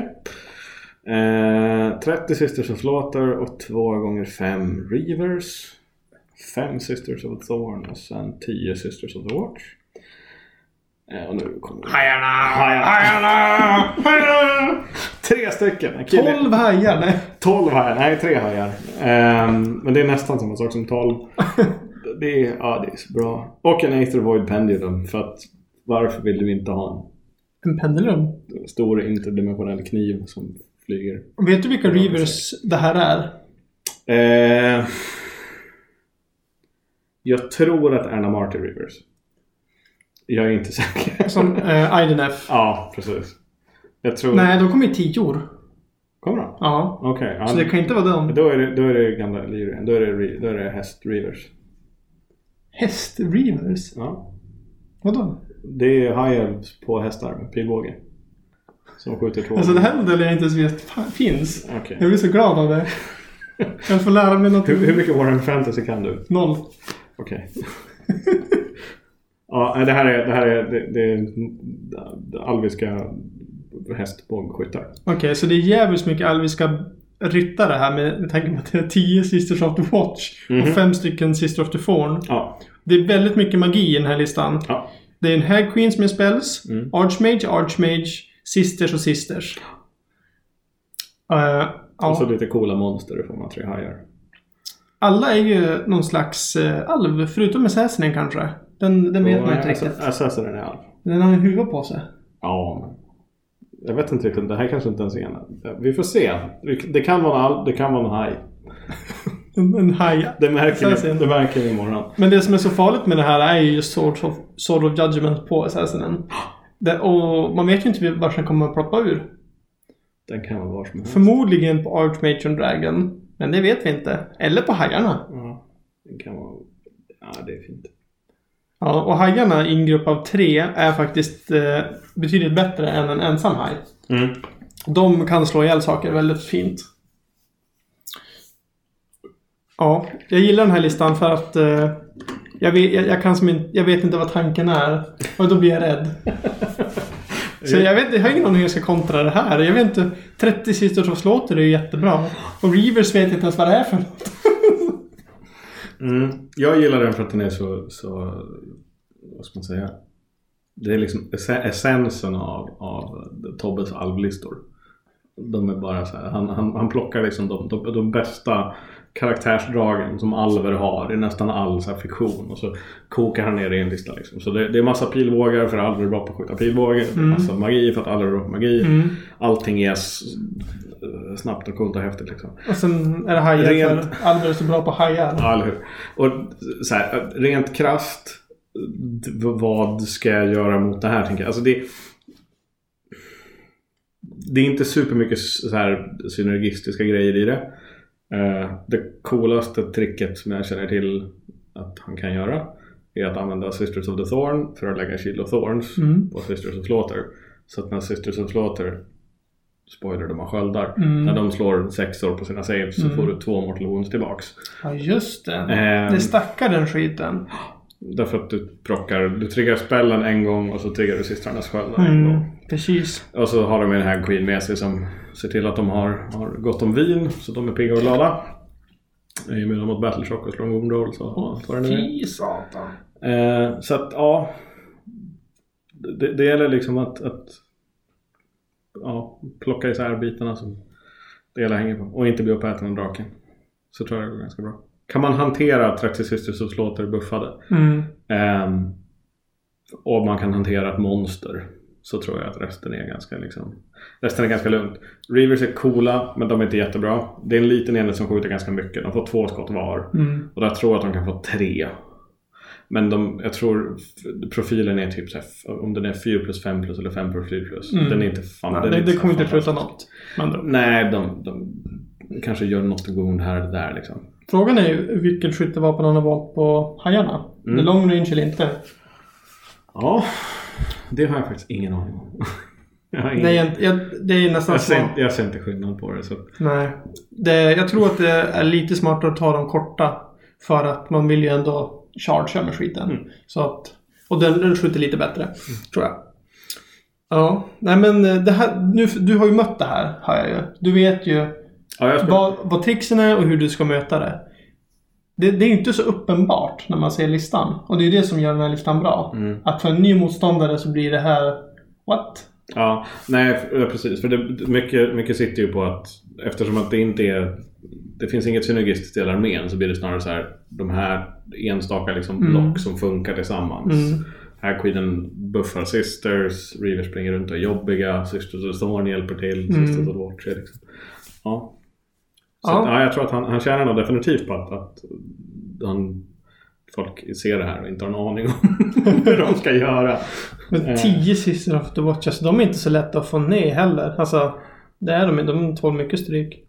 A: Eh, trettio Sisters of Slaughter och två gånger fem Reavers. fem Sisters of Thorn och sen tio Sisters of the Watch. Eh, och nu kommer
B: Hajarna!
A: Hajarna! Hajarna! Hajarna! Tre stycken.
B: tolv hajar, nej.
A: tolv hajar, nej tre hajar. Um, men det är nästan samma sak som tolv. Det är, ja, det är så bra. Och en Aether Void Pendulum. För att varför vill du inte ha
B: en pendulum?
A: En stor interdimensionell kniv som flyger.
B: Vet du vilka Reavers det här är?
A: Uh, jag tror att Anna Marty Reavers. Jag är inte säker.
B: Som uh, Idenef.
A: Ja, precis. Jag tror...
B: Nej, de kommer i tio år.
A: Kommer de?
B: Ja.
A: Okej. Okay.
B: Så det kan inte vara dem.
A: Då är det, då är det gamla Lyrien. Då är det, då är det häst Reavers.
B: Häst Reavers?
A: Ja.
B: Vadå?
A: Det är High Elves på hästar med pilbåge. Som skjuter två.
B: Alltså det här modellen jag inte ens vet finns.
A: Okay.
B: Jag blir så glad av det. Jag får lära mig något.
A: Hur, hur mycket Warhammer Fantasy kan du?
B: Noll.
A: Okej. Okay. Ja, det här är det här är det, det, det alviska hästbågskyttar.
B: Okej, okay, så det är jävligt mycket alviska ryttare här med, med tanke på att det är tio Sisters of the Watch mm-hmm. och fem stycken Sisters of the Thorn.
A: Ja.
B: Det är väldigt mycket magi i den här listan.
A: Ja.
B: Det är en Hag Queens med spells,
A: mm.
B: Archmage, Archmage, Sisters och Sisters. Uh, ja.
A: Och så lite coola monster, det får man tre hajar.
B: Alla är ju någon slags uh, alv, förutom Assassinen kanske. Den, den vet man inte riktigt.
A: Assassinen är alv.
B: Den har en huvud på sig.
A: Ja, men jag vet inte riktigt. Det här kanske inte ens är en. Vi får se. Det kan vara en alv, det kan vara en haj.
B: en, en haj.
A: Det märker, det märker vi imorgon.
B: Men det som är så farligt med det här är ju Sword of, Sword of Judgment på Assassinen. Det, och man vet ju inte var den kommer att ploppa ur.
A: Den kan vara var som helst.
B: Förmodligen på Archmage och Dragon. Men det vet vi inte. Eller på hajarna.
A: Ja, den kan vara... Ja, det är fint.
B: Ja, och hajarna i en grupp av tre är faktiskt eh, betydligt bättre än en ensam haj.
A: Mm.
B: De kan slå ihjäl saker väldigt fint. Ja, jag gillar den här listan för att eh, jag, vet, jag, jag, kan som in, jag vet inte vad tanken är. Och då blir jag rädd. Så jag, vet, jag har ingen aning hur jag ska kontra det här. Jag vet inte, trettio Sisters of Slaughter är ju jättebra. Och Reavers vet inte ens vad det är för något.
A: Mm. Jag gillar den för att den är så, så vad ska man säga, det är liksom essensen av, av Tobbes alvlistor. De är bara så här, han, han, han plockar liksom de, de, de bästa karaktärsdragen som alver har i nästan all så här fiktion, och så kokar han ner i en lista liksom. Så det, det är massa pilbågar för alver är bra på att skjuta pilbågar, det är massa mm. magi för att alver är bra på magi. Mm. Allting är snabbt och coolt och häftigt liksom.
B: Och sen är det hajar rent... för alver är så bra på hajar.
A: Ja, eller hur. Och så här, rent krasst, vad ska jag göra mot det här, tänker jag. Alltså det det är inte supermycket så här synergistiska grejer i det. Uh, det coolaste tricket som jag känner till att han kan göra är att använda Sisters of the Thorn för att lägga Shield of Thorns mm. på Sisters of Slaughter. Så att när Sisters of Slaughter, spoiler, de har sköldar, mm. när de slår sex år på sina saves mm. så får du två mortal wounds tillbaks.
B: Ja, just det. Um, det stackar den skiten.
A: Därför att du plockar, du triggar spellen en gång och så triggar du systrarnas sköldar
B: mm,
A: en gång.
B: Precis.
A: Och så har de en Hag Queen med sig som ser till att de har, har gott om vin, så de är pigga och glada. Jag är med mot Battle Shock och Strong Wound Rolls och allt vad det nu är.
B: Satan.
A: Eh, så att ja, det, det gäller liksom att, att ja, plocka isär bitarna som det hela hänger på och inte bli uppäten av draken. Så tror jag det är ganska bra. Kan man hantera trettio Sisters of Slaughter buffade mm. um, och man kan hantera ett monster, så tror jag att resten är ganska liksom, resten är ganska lugnt. Reavers är coola, men de är inte jättebra. Det är en liten enhet som skjuter ganska mycket. De får två skott var mm. och jag tror att de kan få tre. Men de, jag tror profilen är typ så här, om den är fyra plus fem plus eller fem plus fyra plus. Mm. Den är inte fan.
B: Nej,
A: den
B: det,
A: är inte
B: det kommer inte flytta något.
A: Men nej, de, de kanske gör något wound här och där liksom.
B: Frågan är ju vilket skyttevapen han har valt på hajarna. Mm. Det är long range eller inte.
A: Ja, det har jag faktiskt ingen aning om. Jag ingen...
B: det, är, jag, det är nästan
A: jag ser, jag ser inte skillnad på det. Så.
B: Nej, det, jag tror att det är lite smartare att ta dem korta. För att man vill ju ändå chargea med skiten. Mm. Så att Och den, den skjuter lite bättre, mm. tror jag. Ja, nej men det här, nu, du har ju mött det här, har jag ju. Du vet ju
A: ja,
B: vad, vad tricksen är och hur du ska möta det. Det, det är inte så uppenbart när man ser listan. Och det är det som gör den här listan bra. Mm. Att för en ny motståndare så blir det här... What?
A: Ja, nej precis. För det, mycket, mycket sitter ju på att eftersom att det inte är... Det finns inget synergistiskt i armén så blir det snarare så här... De här enstaka liksom block mm. som funkar tillsammans. Mm. Här Queen buffar Sisters. Reaver springer runt och är jobbiga. Sisters of Thorn hjälper till. Mm. Sisters of Watch liksom. Ja. Så ja. Att, ja, jag tror att han, han tjänar nog definitivt på att, att han, folk ser det här och inte har en aning om hur de ska göra.
B: Men tio Sisters of the Watch, alltså, de är inte så lätta att få ner heller. Alltså, det är de, de tål mycket stryk.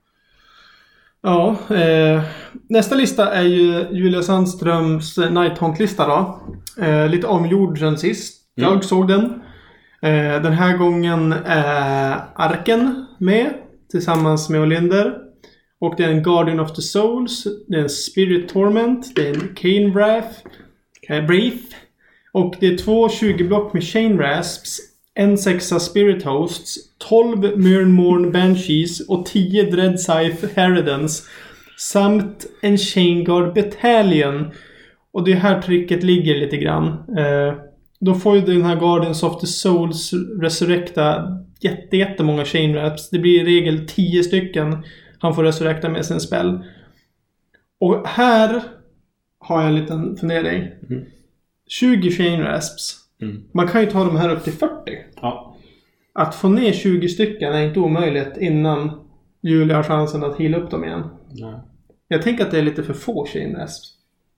B: Ja, eh, nästa lista är ju Julia Sandströms Nighthaunt-lista då. Eh, lite omgjord sen sist. Jag mm. såg den. Eh, den här gången är Arken med tillsammans med Olinder. Och det är en Guardian of the Souls. Det är en Spirit Torment. Det är en Cane Wrath. Eh, Wraith. Och det är två tjugo block med Chain Rasps. En sexa Spirit Hosts. tolv Myrnmorn Banshees. Och tio Dreadscythe Harridans. Samt en Chain Guard Battalion. Och det här tricket ligger lite grann. Eh, då får ju den här Guardians of the Souls resurrekta jätte, jättemånga Chain Rasps. Det blir i regel tio stycken. Han får resurrekta med sin spell. Och här har jag en liten fundering. Mm. tjugo Chain Rasps. Mm. Man kan ju ta de här upp till fyrtio.
A: Ja.
B: Att få ner tjugo stycken är inte omöjligt innan Julia har chansen att heala upp dem igen.
A: Nej.
B: Jag tänker att det är lite för få Chain Rasps.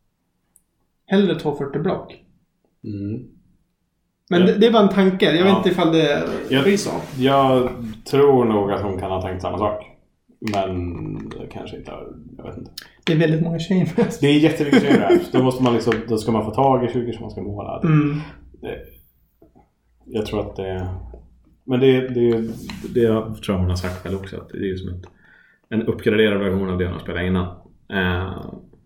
B: Hellre tvåhundrafyrtio block.
A: Mm.
B: Men ja. det, det var en tanke. Jag ja. vet inte ifall det
A: är så. Jag tror nog att hon kan ha tänkt samma sak. Men kanske inte, jag vet inte.
B: Det är väldigt många Chain Rasps.
A: Det är jättemycket Chain Rasps. Då måste man liksom, då ska man få tag i tjugo som man ska måla.
B: Mm.
A: Det, jag tror att det, men det, det, det jag tror hon har sagt själv också, att det är ju som ett, en uppgraderad version av det hon spelade innan. Uh,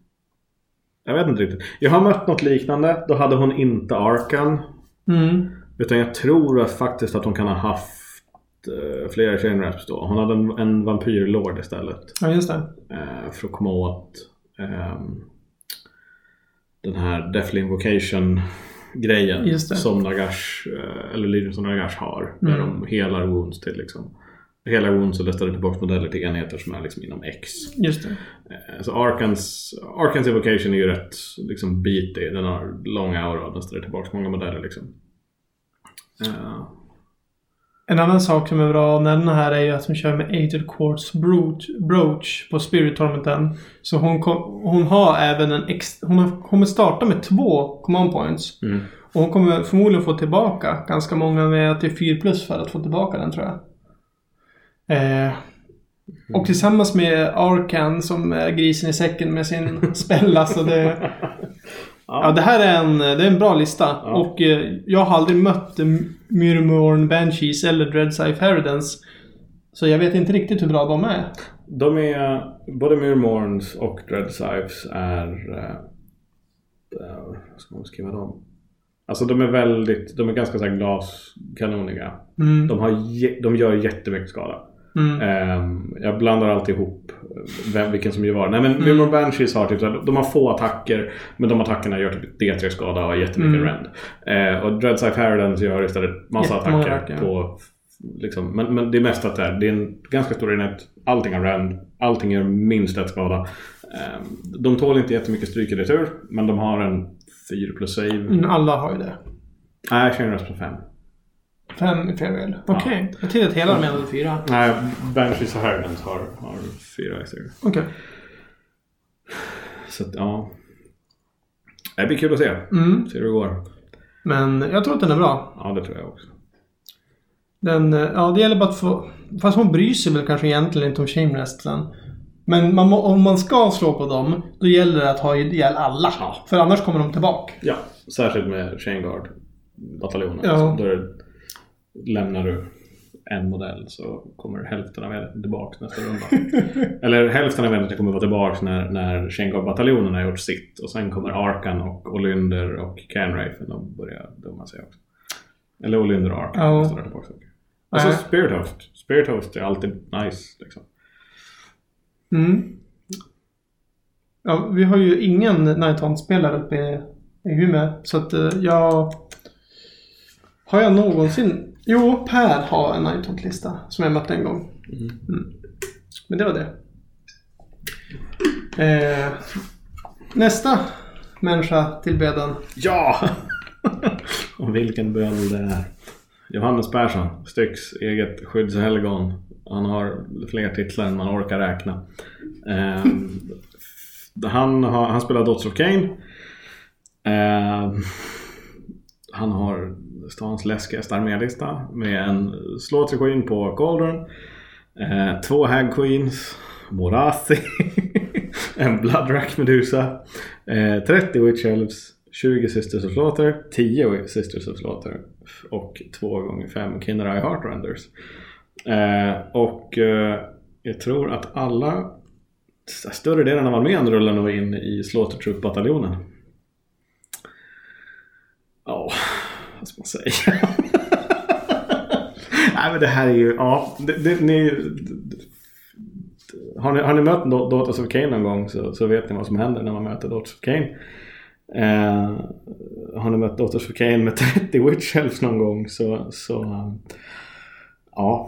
A: jag vet inte riktigt. Jag har mött något liknande. Då hade hon inte Arkan.
B: Mm.
A: Utan jag tror att faktiskt att hon kan ha haft flera Chain Rasps då. Hon hade en, en vampyrlord istället.
B: Ja, just det.
A: Eh, för att komma åt eh, den här Deathly Invocation grejen som Nagash eh, eller Legions of Nagash har. Mm. Där de helar wounds till liksom. Hela wounds och listar tillbaka modeller till enheter som är liksom inom X.
B: Just det.
A: Eh, så Arkans, Arkans Invocation är ju rätt liksom beaty. Den har långa aura och listar tillbaka många modeller liksom. Eh,
B: En annan sak som är bra att nämna här är ju att hon kör med Aether Quartz Brooch, Brooch på Spirit Tormenten. Så hon, kom, hon har även en ex, hon har, kommer starta med två command points.
A: Mm.
B: Och hon kommer förmodligen få tillbaka ganska många med att det är fyra plus för att få tillbaka den, tror jag. Eh, mm. Och tillsammans med Arkan som är grisen i säcken med sin spell. Alltså det, ja, det här är en, det är en bra lista. Ja. Och eh, jag har aldrig mött Myrmorn Banshees eller Dreadscythe Harridans. Så jag vet inte riktigt hur bra de är.
A: De är, både Myrmorns och Dreadscythes är, uh, ska man skriva dem? Alltså de är väldigt, de är ganska så här glaskanoniga. Mm. De, har, de gör jättemycket skada. Mm. Um, jag blandar alltid ihop vem, vilken som gör var. Nej, men mm. Myrmorn Banshees har typ, de har få attacker, men de attackerna gör typ D tre skada och jättemycket mm. rend. Uh, och Dreadscythe Harridans gör istället massa attacker attacker. på liksom, men, men det är mest att det är, det är en ganska stor enhet. Allting har rend, allting gör minst ett skada. Um, de tål inte jättemycket stryk i retur, men de har en fyra plus save.
B: Mm, alla har ju det.
A: Nej, jag känner på fem.
B: Fem i farewell. Okej. Okay. Ja. Jag tänkte att hela de hade fyra.
A: Nej, Banshees och Harridans har, har fyra i sig.
B: Okej. Okay.
A: Så att, ja. Det blir kul att se.
B: Mm.
A: Se hur det går.
B: Men jag tror att den är bra.
A: Ja, det tror jag också.
B: Den, ja, det gäller bara att få... Fast hon bryr sig väl kanske egentligen inte om Shameresten. Men man, om man ska slå på dem, då gäller det att ha ihjäl alla. Ja. För annars kommer de tillbaka.
A: Ja, särskilt med Chain Guard bataljonen.
B: Ja.
A: Då är det, lämnar du en modell så kommer hälften av enheten tillbaka nästa runda. Eller hälften av enheten kommer vara tillbaka när, när Shengar-bataljonen har gjort sitt. Och sen kommer Arkan och Olynder och Canrafen och börja dumma sig också. Eller Olynder och Arkan.
B: Ja.
A: Står tillbaka. Alltså
B: Nej.
A: Spirit Host. Spirit Host är alltid nice liksom.
B: Mm. Ja, vi har ju ingen Nighthaunt-spelare uppe i, i Hume. Så att uh, jag... Har jag någonsin... Jo, Per har en Nighthaunt-lista som jag mötte en gång.
A: Mm.
B: Mm. Men det var det. Eh, nästa människa till bädden.
A: Ja! Och vilken bön det är. Johannes Persson, Styx eget skyddshelgon. Han har fler titlar än man orkar räkna. Eh, han, har, han spelar Dots of Cain. Eh, han har stans läskigaste armélista med en Slaughter Queen på Cauldron. Eh, två Hag Queens, Morathi, en Bloodrack Medusa, eh, trettio Witch Elves, tjugo Sisters of Slaughter, tio Sisters of Slaughter och två gånger fem Kinnerai Heartrenders. Eh, och eh, jag tror att alla större delen av armén rullar nog in i Slaughter Troop-bataljonen. Ja, oh, vad ska man säga? Nej, men det här är ju... Ja, det, det, ni, det, har, ni, har ni mött Daughters of Cain någon gång så, så vet ni vad som händer när man möter Daughters of Cain. Eh, har ni mött Daughters of Cain med trettio Witch Elves någon gång så... så um, ja...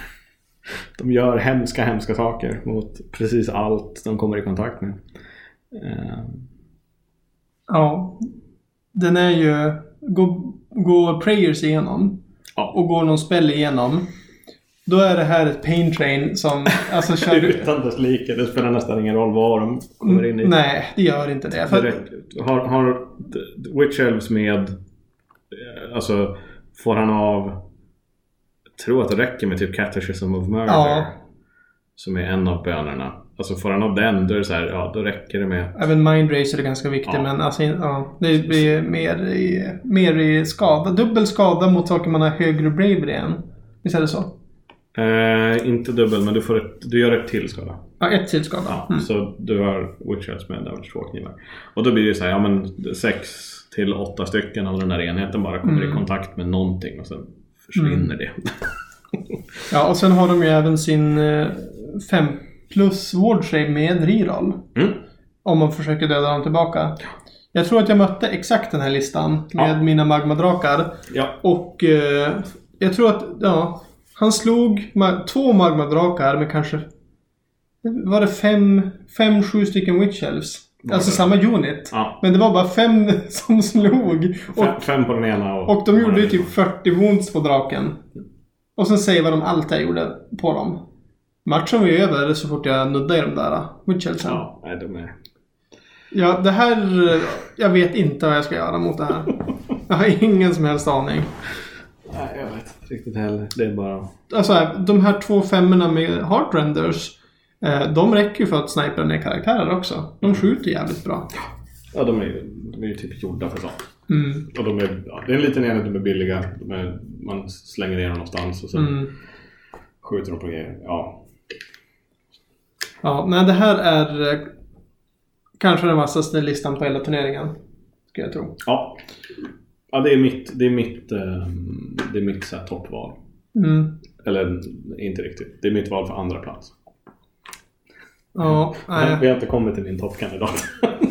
A: De gör hemska, hemska saker mot precis allt de kommer i kontakt med. Eh.
B: Ja. Den är ju... Går, går prayers igenom.
A: Ja.
B: Och går någon spel igenom. Då är det här ett pain train som... Alltså, kör...
A: Utan dess like. Det spelar nästan ingen roll vad de kommer in i.
B: Nej, det gör inte det. För...
A: det har, har Witch Elves med... Alltså, får han av... Jag tror att det räcker med typ Catechism of Murder. Ja. Som är en av bönerna. Alltså får han av den, då är det så här, ja, då räcker det med...
B: Även Mind Racer är ganska viktigt, ja. Men alltså, ja, det blir mer i, mer i skada. Dubbel skada mot saker man har högre bravery än. Visst är det så?
A: Eh, inte dubbel, men du, får ett, du gör ett till skada.
B: Ja, ett till skada.
A: Ja,
B: mm.
A: Så du har Witch Elves med där två knivar. Och då blir det så här, ja men sex till åtta stycken av den där enheten bara kommer mm. i kontakt med någonting och sen försvinner mm. det.
B: Ja, och sen har de ju även sin fem plus ward save med reroll. Mm. Om man försöker döda dem tillbaka. Jag tror att jag mötte exakt den här listan med ja. mina magmadrakar.
A: Ja.
B: Och eh, jag tror att ja, han slog ma- två magmadrakar med kanske var det fem, fem sju stycken witch elves. Alltså det? Samma unit. Ja. Men det var bara fem som slog. Och,
A: fem, fem på den ena. Och,
B: och de gjorde ju typ fyrtio wounds på draken. Och sen säger vad de allt jag gjorde på dem. Matchen var ju över så fort jag nuddade i de där witch elvesen.
A: Ja, nej, de är...
B: Ja, det här... Jag vet inte vad jag ska göra mot det här. Jag har ingen som helst aning.
A: Nej, jag vet inte riktigt heller. Det är bara...
B: Alltså, de här två femmorna med Heartrenders, de räcker ju för att snipa ner karaktärer också. De skjuter jävligt bra.
A: Ja, de är ju, de är ju typ gjorda för sånt.
B: Mm.
A: Och de är, ja, det är en liten enhet, de är billiga. De är, man slänger ner dem någonstans och sen mm. skjuter de på grejer. Ja.
B: Ja, nej, det här är kanske den vassaste listan på hela turneringen. Ska jag tro.
A: Ja. Ja, det är mitt, det är mitt, det är mitt så här toppval.
B: Mm.
A: Eller inte riktigt. Det är mitt val för andra plats.
B: Ja, nej.
A: Vi har inte kommit till min toppkandidat.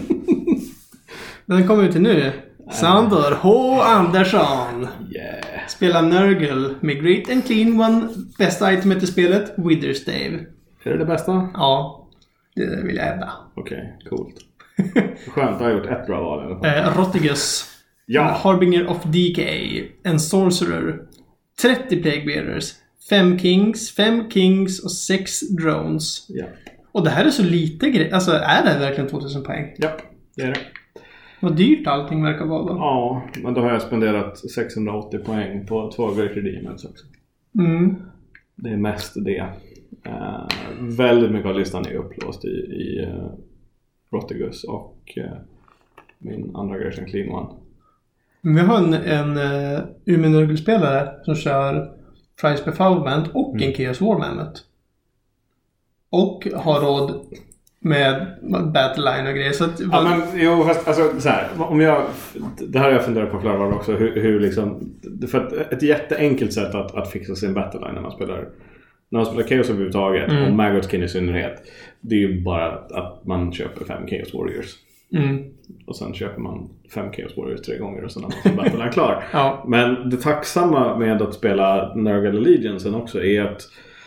B: Den kommer ju till nu. Sander H. Andersson.
A: Yeah.
B: Spelar Nurgle med Great and Clean One. Bästa itemet i spelet, Witherstave.
A: Är det det bästa?
B: Ja, det vill jag hävda.
A: Okej, okay, coolt. Skönt, jag har gjort ett bra val i alla fall.
B: eh, Rotigus.
A: Ja.
B: Harbinger of Decay. En Sorcerer. trettio Plague Bearers. fem Kings, fem Kings och sex Drones.
A: Ja.
B: Och det här är så lite grej. Alltså, är det verkligen tvåtusen poäng?
A: Ja, det är det.
B: Vad dyrt allting verkar vara då.
A: Ja, men då har jag spenderat sexhundraåttio poäng på två Great Redeemers också.
B: Mm.
A: Det är mest det. Uh, väldigt mycket av listan är upplåst i, i uh, Rotigus och uh, min andra Great and Clean One.
B: Vi har en, en uh, Umeå Nurgle-spelare som kör Trials Befoulment och
A: Mm.
B: en Chaos War Mammoth. Och har råd med Battleline och grejer. Så att,
A: ja, men jo, fast alltså så här, om jag, det här har jag funderat på flera varv också, hur, hur liksom, för att ett jätteenkelt sätt att, att fixa sin Battleline när man spelar när man spelar Chaos överhuvudtaget, mm. och Maggotskin i synnerhet, det är ju bara att, att man köper fem Chaos Warriors.
B: Mm.
A: Och sen köper man fem Chaos Warriors tre gånger och sen är man Battleline klar.
B: Ja.
A: Men det tacksamma med att spela Nurgle Allegiance också är att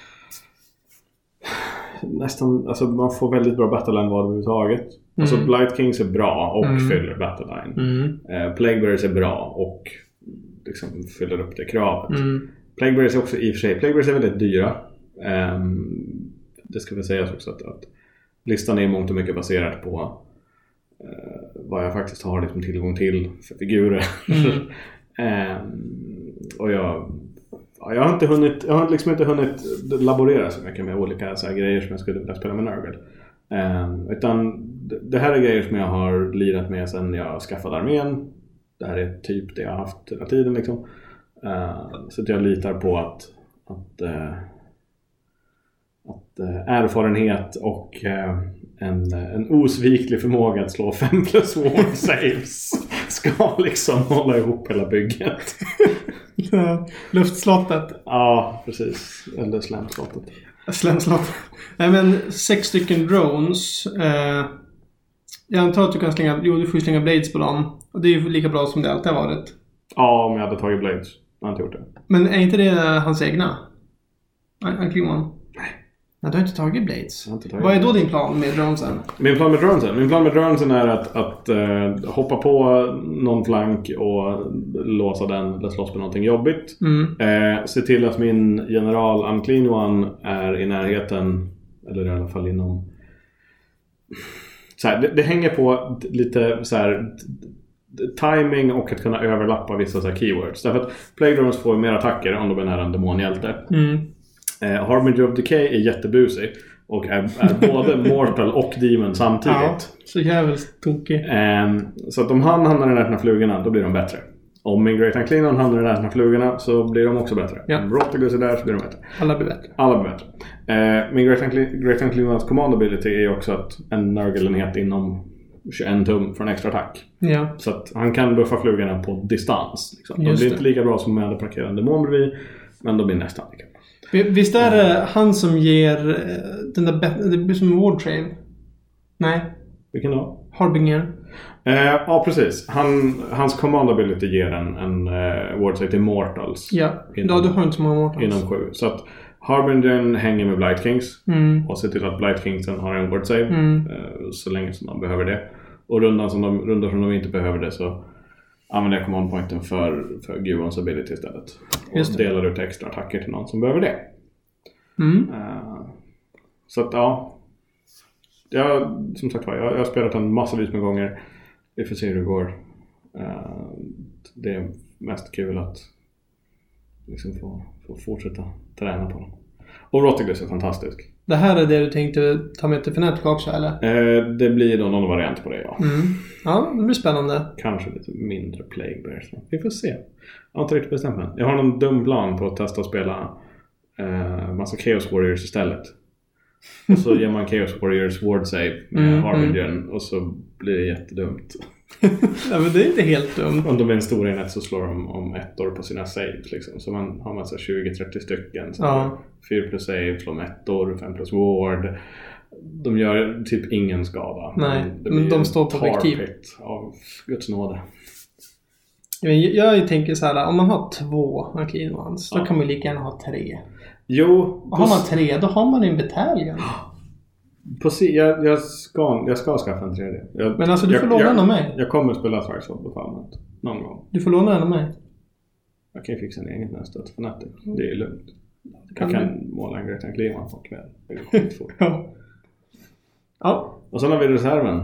A: nästan, alltså man får väldigt bra Battleline-val överhuvudtaget. Mm. Alltså Blight Kings är bra och mm. fyller Battleline. Mm. Eh, Plague Bearers är bra och liksom fyller upp det kravet. Mm. Plague Bearers är också i och för sig, Plague Bearers är väldigt dyra. Um, det ska väl sägas också att, att listan är mångt och mycket baserad på uh, vad jag faktiskt har liksom tillgång till för figurer. Mm. um, och jag jag har inte hunnit jag har liksom inte hunnit laborera så mycket med olika så här grejer som jag skulle vilja spela med Nurgle. Um, utan det här är grejer som jag har lirat med sedan jag skaffade armén. Det här är typ det jag har haft hela tiden liksom. Uh, så att jag litar på att att, uh, att uh, erfarenhet och uh, en, en osviklig förmåga att slå fem plus war saves ska liksom hålla ihop hela bygget.
B: Luftslottet.
A: Ja, precis. Eller slamslottet.
B: Slamslottet. Nej, men sex stycken drones. Uh, jag antar att du kan slänga, jo, du får slänga blades på dem. Och det är ju lika bra som det alltid har varit.
A: Ja, om jag hade tagit blades. Jag har inte gjort det.
B: Men är inte det hans egna? Anklion? Nej. Nej, du har inte tagit blades.
A: Inte tagit
B: Vad är då
A: blades.
B: din plan med dronesen?
A: Min plan med dronesen? Min plan med dronesen är att, att uh, hoppa på någon flank och låsa den eller slåss med någonting jobbigt. Mm. Uh, se till att min general Unclean One är i närheten, eller i alla fall inom... Så här, det, det hänger på lite så här... timing och att kunna överlappa vissa så här keywords. Därför att Plague Drones får mer attacker om de är nära en demonhjälte. Mm. Eh, Harbinger of Decay är jättebusig och är, är både mortal och demon samtidigt.
B: Ja, så jävligt tokig.
A: Eh, så att om han hamnar i närheten av flugorna, då blir de bättre. Om min Great Unclean hamnar i närheten av flugorna, så blir de också bättre.
B: Ja.
A: Om Rotigus är där, så blir de bättre.
B: Alla blir bättre.
A: Alla blir bättre. Eh, min Great Unclean, Great Uncleans command ability är också att en Nurgle-enhet inom tjugoen tum för en extra attack.
B: Ja.
A: Så att han kan buffa flugorna på distans. Liksom. De blir inte lika bra som med att parkera en demon bredvid, men de blir nästan lika bra.
B: Visst är det han som ger den där... Det blir som Wardtrave? Nej.
A: Vilken då?
B: Harbinger.
A: Eh, ja, precis. Han, hans command ability ger en, en uh, Wardtrave till Mortals.
B: Ja, inom, ja, du har inte så många Mortals.
A: Inom sju. Så att Harbingern hänger med Blight Kings. Mm. Och ser till att Blight Kingsen har en ward save. Mm. Uh, så länge som de behöver det. Och rundan som de, rundor som de inte behöver det, så använder jag command pointen för, för Guvons ability istället. Och delar ut extra attacker till någon som behöver det. Mm. Uh, så att ja. Jag, som sagt var, jag, jag har spelat den massvis med gånger. Vi får se hur det går. Uh, det är mest kul att liksom få, få fortsätta träna på den. Och Rotigus är fantastisk.
B: Det här är det du tänkte ta med till Fnatic också, eller?
A: Eh, det blir då någon variant på det, ja.
B: Mm. Ja, det blir spännande.
A: Kanske lite mindre Plague Bears. Vi får se. Jag har inte riktigt bestämt mig. Jag har någon dum plan på att testa att spela eh, massa Chaos Warriors istället. Och så ger man Chaos Warriors ward save med mm, Harbinger mm. och så blir det jättedumt.
B: Ja, men det är inte helt dumt.
A: Om de är en stor enhet så slår de om ett år på sina saves liksom. Så man har man så tjugo till trettio stycken. Så
B: ja.
A: fyra plus save, slår om ett år, fem plus ward. De gör typ ingen skada.
B: Nej, men de står på objektiv.
A: Av Guds nåde.
B: Jag, jag tänker så här, om man har två Unclean Ones, ja. Då kan man lika gärna ha tre.
A: Jo.
B: Och har man tre, då har man en bataljon.
A: På si- jag, jag, ska, jag ska skaffa en tredje. Jag,
B: men alltså du får
A: jag,
B: låna en av mig.
A: Jag kommer att spela Trials of Befoulment någon gång.
B: Du får låna en av mig.
A: Jag kan ju fixa en egen nästa för natten. Det är lugnt. Jag kan, kan måla en Great Unclean på kväll. Det är skitfort.
B: Ja. Ja.
A: Och sen har vi reserven.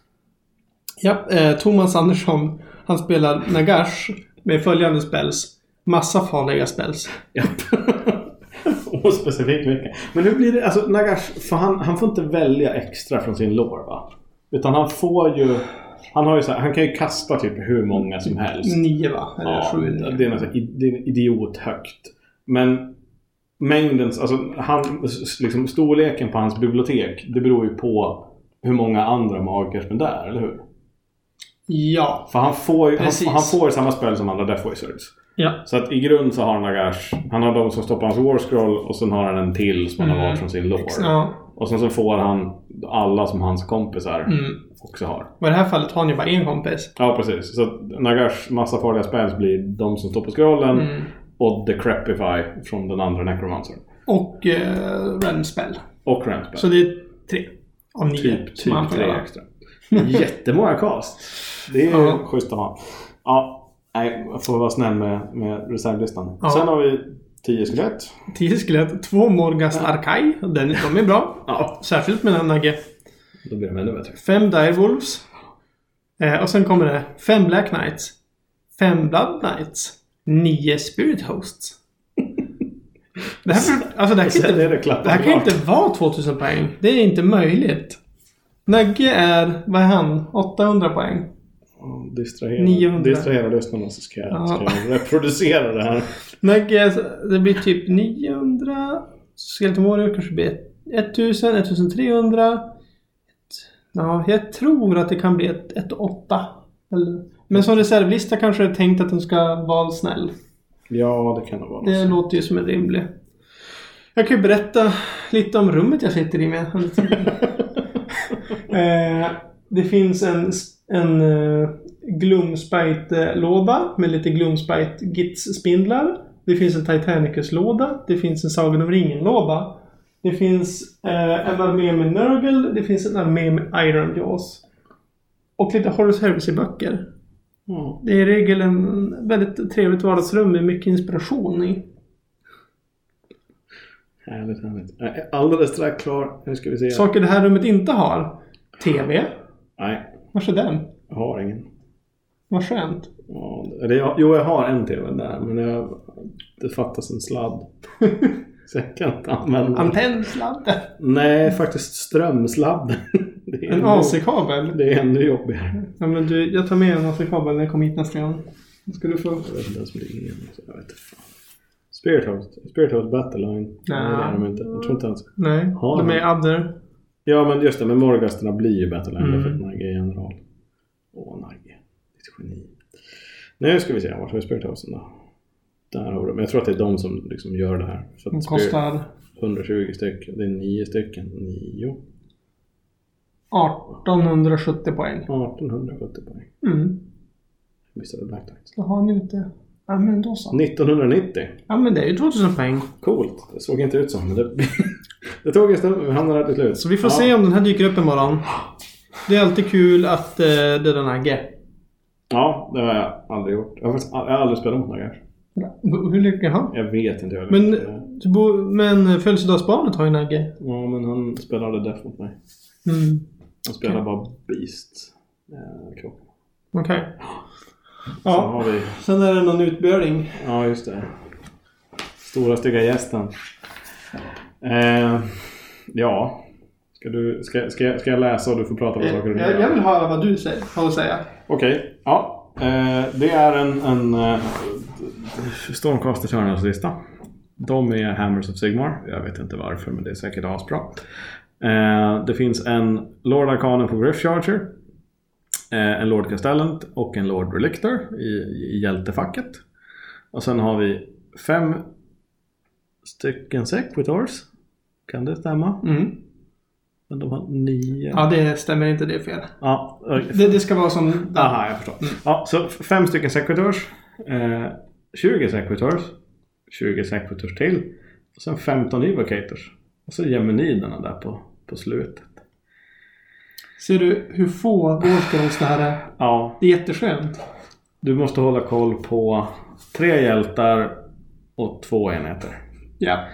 B: Ja, eh, Thomas Andersson. Han spelar Nagash med följande spells. Massa farliga spells.
A: Ja. Och specifikt mycket. Men hur blir det? Alltså Nagash, för han, han får inte välja extra från sin lore, va? Utan han får ju... Han, har ju så här, han kan ju kasta typ hur många som helst.
B: Nio, va? Eller
A: ja,
B: sju.
A: Det är, något, det är idiot högt. Men mängden, alltså han, liksom storleken på hans bibliotek, det beror ju på hur många andra magiker som är där, eller hur?
B: Ja.
A: För han får ju han, han får samma spel som andra Death Wizards.
B: Ja.
A: Så att i grund så har han Nagash, han har de som stoppar hans War Scroll och sen har han en till som han
B: mm.
A: har valt från sin lore.
B: Ja.
A: Och sen så får han alla som hans kompisar
B: mm.
A: också har.
B: Och i det här fallet har han ju bara en kompis.
A: Ja, precis. Så att Nagash massa farliga spels blir de som står på scrollen mm. och Decrepify från den andra Necromancern.
B: Och eh, Renspell.
A: Och Renspell.
B: Så det är tre av nio.
A: Typ, typ tre extra. Jättemånga cast. Det är ja. schysst att ha. Ja, nej, jag får vara snäll med, med reservlistan. Ja. Sen har vi tio skelett. tio
B: skelett. Två Morghast ja. Arkai. Den, de är bra. Ja. Särskilt med den Nagge.
A: Då blir de ännu bättre.
B: Fem Direwolves. Eh, och sen kommer det fem Black Knights. Fem Blood Knights. Nio Spirit Hosts. Det här, alltså det här, kan, inte, det det här kan inte vara tvåtusen poäng. Det är inte möjligt. Nagge är, vad är han? åttahundra poäng.
A: Distrahera,
B: niohundra.
A: Distrahera lyssnarna så ska jag, ja. ska jag reproducera det här.
B: Nagge, det blir typ niohundra. Skeleton Warrior kanske blir tusen, ettusentrehundra. Ja, jag tror att det kan bli ett, ett åtta. Eller, men som reservlista kanske jag tänkt att den ska vara snäll.
A: Ja, det kan det vara.
B: Det något. Låter ju som en rimlig. Jag kan ju berätta lite om rummet jag sitter i med. eh, det finns en, en uh, Gloomspite-låda med lite Gloomspite-gits-spindlar. Det finns en Titanicus-låda. Det finns en Sagan om ringen-låda. Det finns eh, en armé med Nurgle. Det finns en armé med Iron Jaws. Och lite Horus Heresy-böcker. Mm. Det är i regel en väldigt trevligt vardagsrum med mycket inspiration i.
A: Härligt, härligt. Jag är alldeles strax klar. Nu ska vi se.
B: Saker det här rummet inte har. T V.
A: Nej.
B: Vars är den?
A: Jag har ingen.
B: Vad skönt.
A: Ja, eller jag, jo, jag har en T V där. Men jag, det fattas en sladd. Så jag kan inte använda.
B: Antennsladd?
A: Nej, faktiskt strömsladd.
B: Det är en A C-kabel?
A: Det är ännu jobbigare.
B: Ja, men du, jag tar med en A C-kabel när jag kommer hit nästa gång. Ska du få...
A: Jag vet inte ens om det är en. Jag vet inte fan. Spirit Host. Spirit Host Battleline. Nej, det är de inte. Jag tror inte ens.
B: Nej, har de är Adder.
A: Ja, men just det. Men Morgasterna blir ju Battleline. Mm. För att Nagge är general. Åh, Nagge. Ditt geni. Nu ska vi se. Vart har vi Spirit Hosten då? Där har vi. Men jag tror att det är de som liksom gör det här. Så
B: de kostar...
A: hundratjugo stycken. Det är nio stycken. Nio.
B: artonhundrasjuttio poäng.
A: artonhundrasjuttio poäng.
B: Mm.
A: Visst är det Black Knights.
B: Då har ni inte... Ja, men då så.
A: nittonhundranittio.
B: Ja, men det är ju tvåtusen poäng.
A: Coolt. Det såg inte ut så, men det, det tog en stund. Vi hamnade där till slut.
B: Så vi får
A: ja.
B: se om den här dyker upp imorgon. Det är alltid kul att uh, det är den här G.
A: Ja, det har jag aldrig gjort. Jag har, faktiskt, jag har aldrig spelat mot Nagge.
B: Hur lyckas han?
A: Jag vet inte hur
B: men, du bo, men födelsedagsbarnet har ju Nagge.
A: Ja, men han spelade Death mot mig.
B: Mm.
A: Han spelade okay. bara Beast. Eh, Okej.
B: Okay. Ja, vi... sen är det någon utböring.
A: Ja, just det. Stora stygga gästen. Eh, ja. Ska, du, ska, ska, jag, ska jag läsa och du får prata om saker du
B: jag, jag vill höra vad du säger, har att säga.
A: Okej, okay. Ja. Eh, det är en, en uh, Stormcast Eternals lista. De är Hammers of Sigmar. Jag vet inte varför, men det är säkert asbra. Eh, det finns en Lord Arcanen på Griff Charger. En Lord Castellant och en Lord Relictor i, i hjältefacket. Och sen har vi fem stycken Sequitors. Kan det stämma?
B: Mm.
A: Men de har nio.
B: Ja, det stämmer inte, det är fel.
A: Ja, okay.
B: det, det ska vara som...
A: Aha, jag förstår. Mm. Ja, så fem stycken Sequitors. Eh, tjugo Sequitors. tjugo Sequitors till. Och sen femton Evocators. Och så Geminiderna där på, på slutet.
B: Ser du hur få Warcrafts det här är?
A: Ja.
B: Det är jätteskönt.
A: Du måste hålla koll på tre hjältar och två enheter.
B: Ja.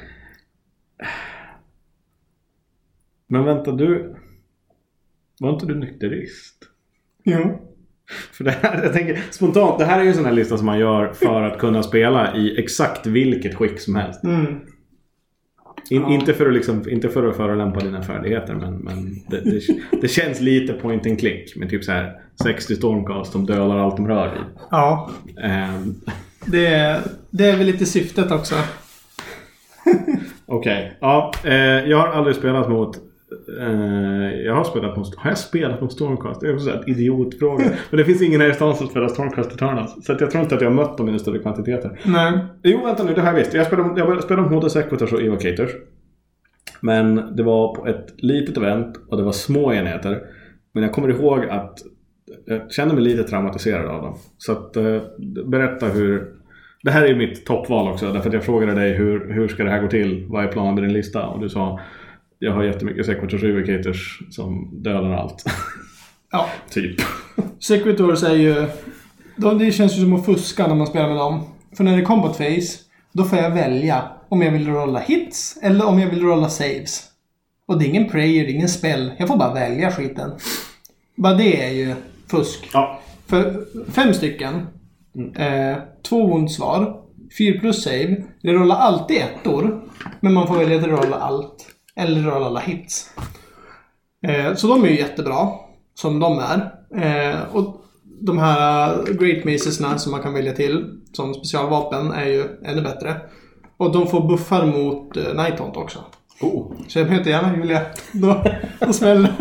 A: Men vänta, du... Var inte du nykterist?
B: Jo.
A: För det här, jag tänker spontant, det här är ju en sån här lista som man gör för att kunna spela i exakt vilket skick som helst.
B: Mm.
A: In, ja. inte, för att liksom, inte för att förolämpa dina färdigheter, men, men det, det, det känns lite point and click med typ så här sextio Stormcast som dödar allt de rör i.
B: Ja.
A: Um.
B: Det, är, det är väl lite syftet också.
A: Okej. Okay. Ja, eh, jag har aldrig spelat mot... Eh, jag har spelat mot... Har jag spelat mot Stormcast? Det är en idiotfråga. Men det finns ingen här i stan som spelar Stormcast Eternals. Så att jag tror inte att jag har mött dem i större kvantiteter.
B: Nej.
A: Jo, vänta nu. Det här visst. Jag spelade, jag spelade mot Modus Equitors och Evocators. Men det var på ett litet event. Och det var små enheter. Men jag kommer ihåg att... Jag kände mig lite traumatiserad av dem. Så att... Eh, berätta hur... Det här är mitt toppval också. Därför att jag frågade dig hur, hur ska det här gå till? Vad är planen med din lista? Och du sa... Jag har jättemycket Sequitors och Evocators som dödar allt.
B: Ja.
A: Typ.
B: Sequitors är ju... De, det känns ju som att fuska när man spelar med dem. För när det är combat phase, då får jag välja om jag vill rolla hits eller om jag vill rolla saves. Och det är ingen prayer, det är ingen spell. Jag får bara välja skiten. Bara det är ju fusk.
A: Ja.
B: För fem stycken, mm. eh, två woundsvar, fyra plus save. Det rollar alltid ettor, men man får välja att rolla allt. Eller rolla alla hits. Eh, så de är ju jättebra, som de är. Eh, och de här Great Macesna som man kan välja till som specialvapen är ju ännu bättre. Och de får buffar mot eh, Nighthaunt också.
A: Oh.
B: Så jag möter gärna Julia. Då, då smäller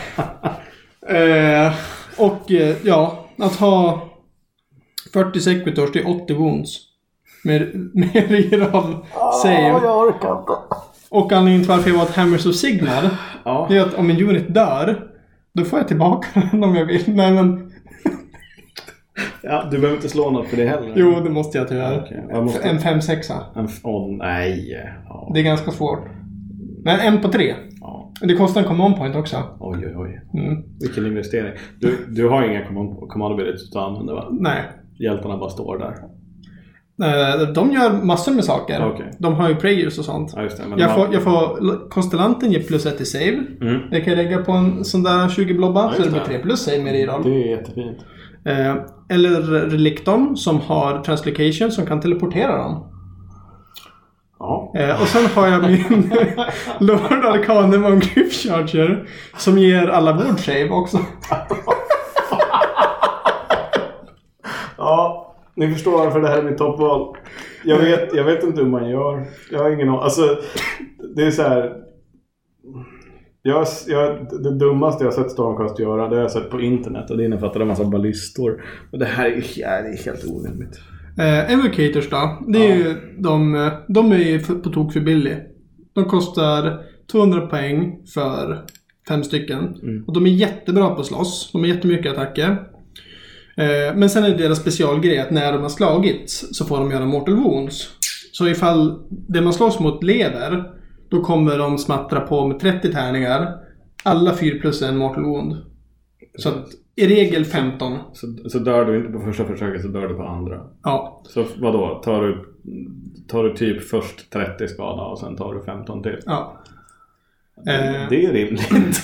B: eh, Och eh, ja, att ha fyrtio Sequitors till åttio wounds. Med, med reroll save.
A: Oh, jag orkar inte.
B: Och anledningen till varför jag var ett Hammers of Sigmar,
A: ja.
B: är att om en unit dör, då får jag tillbaka den om jag vill. Nej, men...
A: Ja, du behöver inte slå något för det heller.
B: Jo, det måste jag tyvärr.
A: Okay. Jag måste...
B: En fem sex.
A: En... Oh, nej. Ja.
B: Det är ganska svårt. Men en på tre.
A: Ja.
B: Det kostar en command point också.
A: Oj, oj, oj.
B: Mm.
A: Vilken investering. Du, du har inga command, command abilities att använda, va?
B: Nej.
A: Hjältarna bara står där.
B: De gör massor med saker.
A: Okay.
B: De har ju prayers och sånt.
A: Ja, just det, men
B: jag,
A: man...
B: får, jag får Konstellanten ger plus ett i save.
A: Mm.
B: Det kan jag lägga på en sån där tjugo blobba.
A: Ja,
B: så det blir tre plus save med reroll.
A: Det är jättefint.
B: eh, Eller Relicton som har Translocation som kan teleportera dem.
A: Ja.
B: eh, Och sen har jag min Lord Arcanum och Grip Charger som ger alla board save också.
A: Ja. Ni förstår varför det här är mitt toppval. Jag vet, jag vet inte hur man gör. Jag har ingen aning. Alltså, det är så här. Jag, jag, det dummaste jag har sett Stormcast göra, det har jag sett på internet. Och det innefattar en massa ballistor. Men det här är, ja, det är helt orimligt.
B: eh, Evocators då. Det är ja. ju, de, de är ju på tok för billig. De kostar tvåhundra poäng för fem stycken. Mm. Och de är jättebra på att slåss. De har jättemycket attacker. Men sen är det deras specialgrej att när de har slagits så får de göra mortal wounds. Så ifall det man slåss mot lever, då kommer de smattra på med trettio tärningar. Alla fyra plus en mortal wound. Så att, i regel femton.
A: Så, så dör du inte på första försöket, så dör du på andra.
B: Ja.
A: Så vadå? Tar du, tar du typ först trettio skada och sen tar du femton till?
B: Ja.
A: Det, det är rimligt.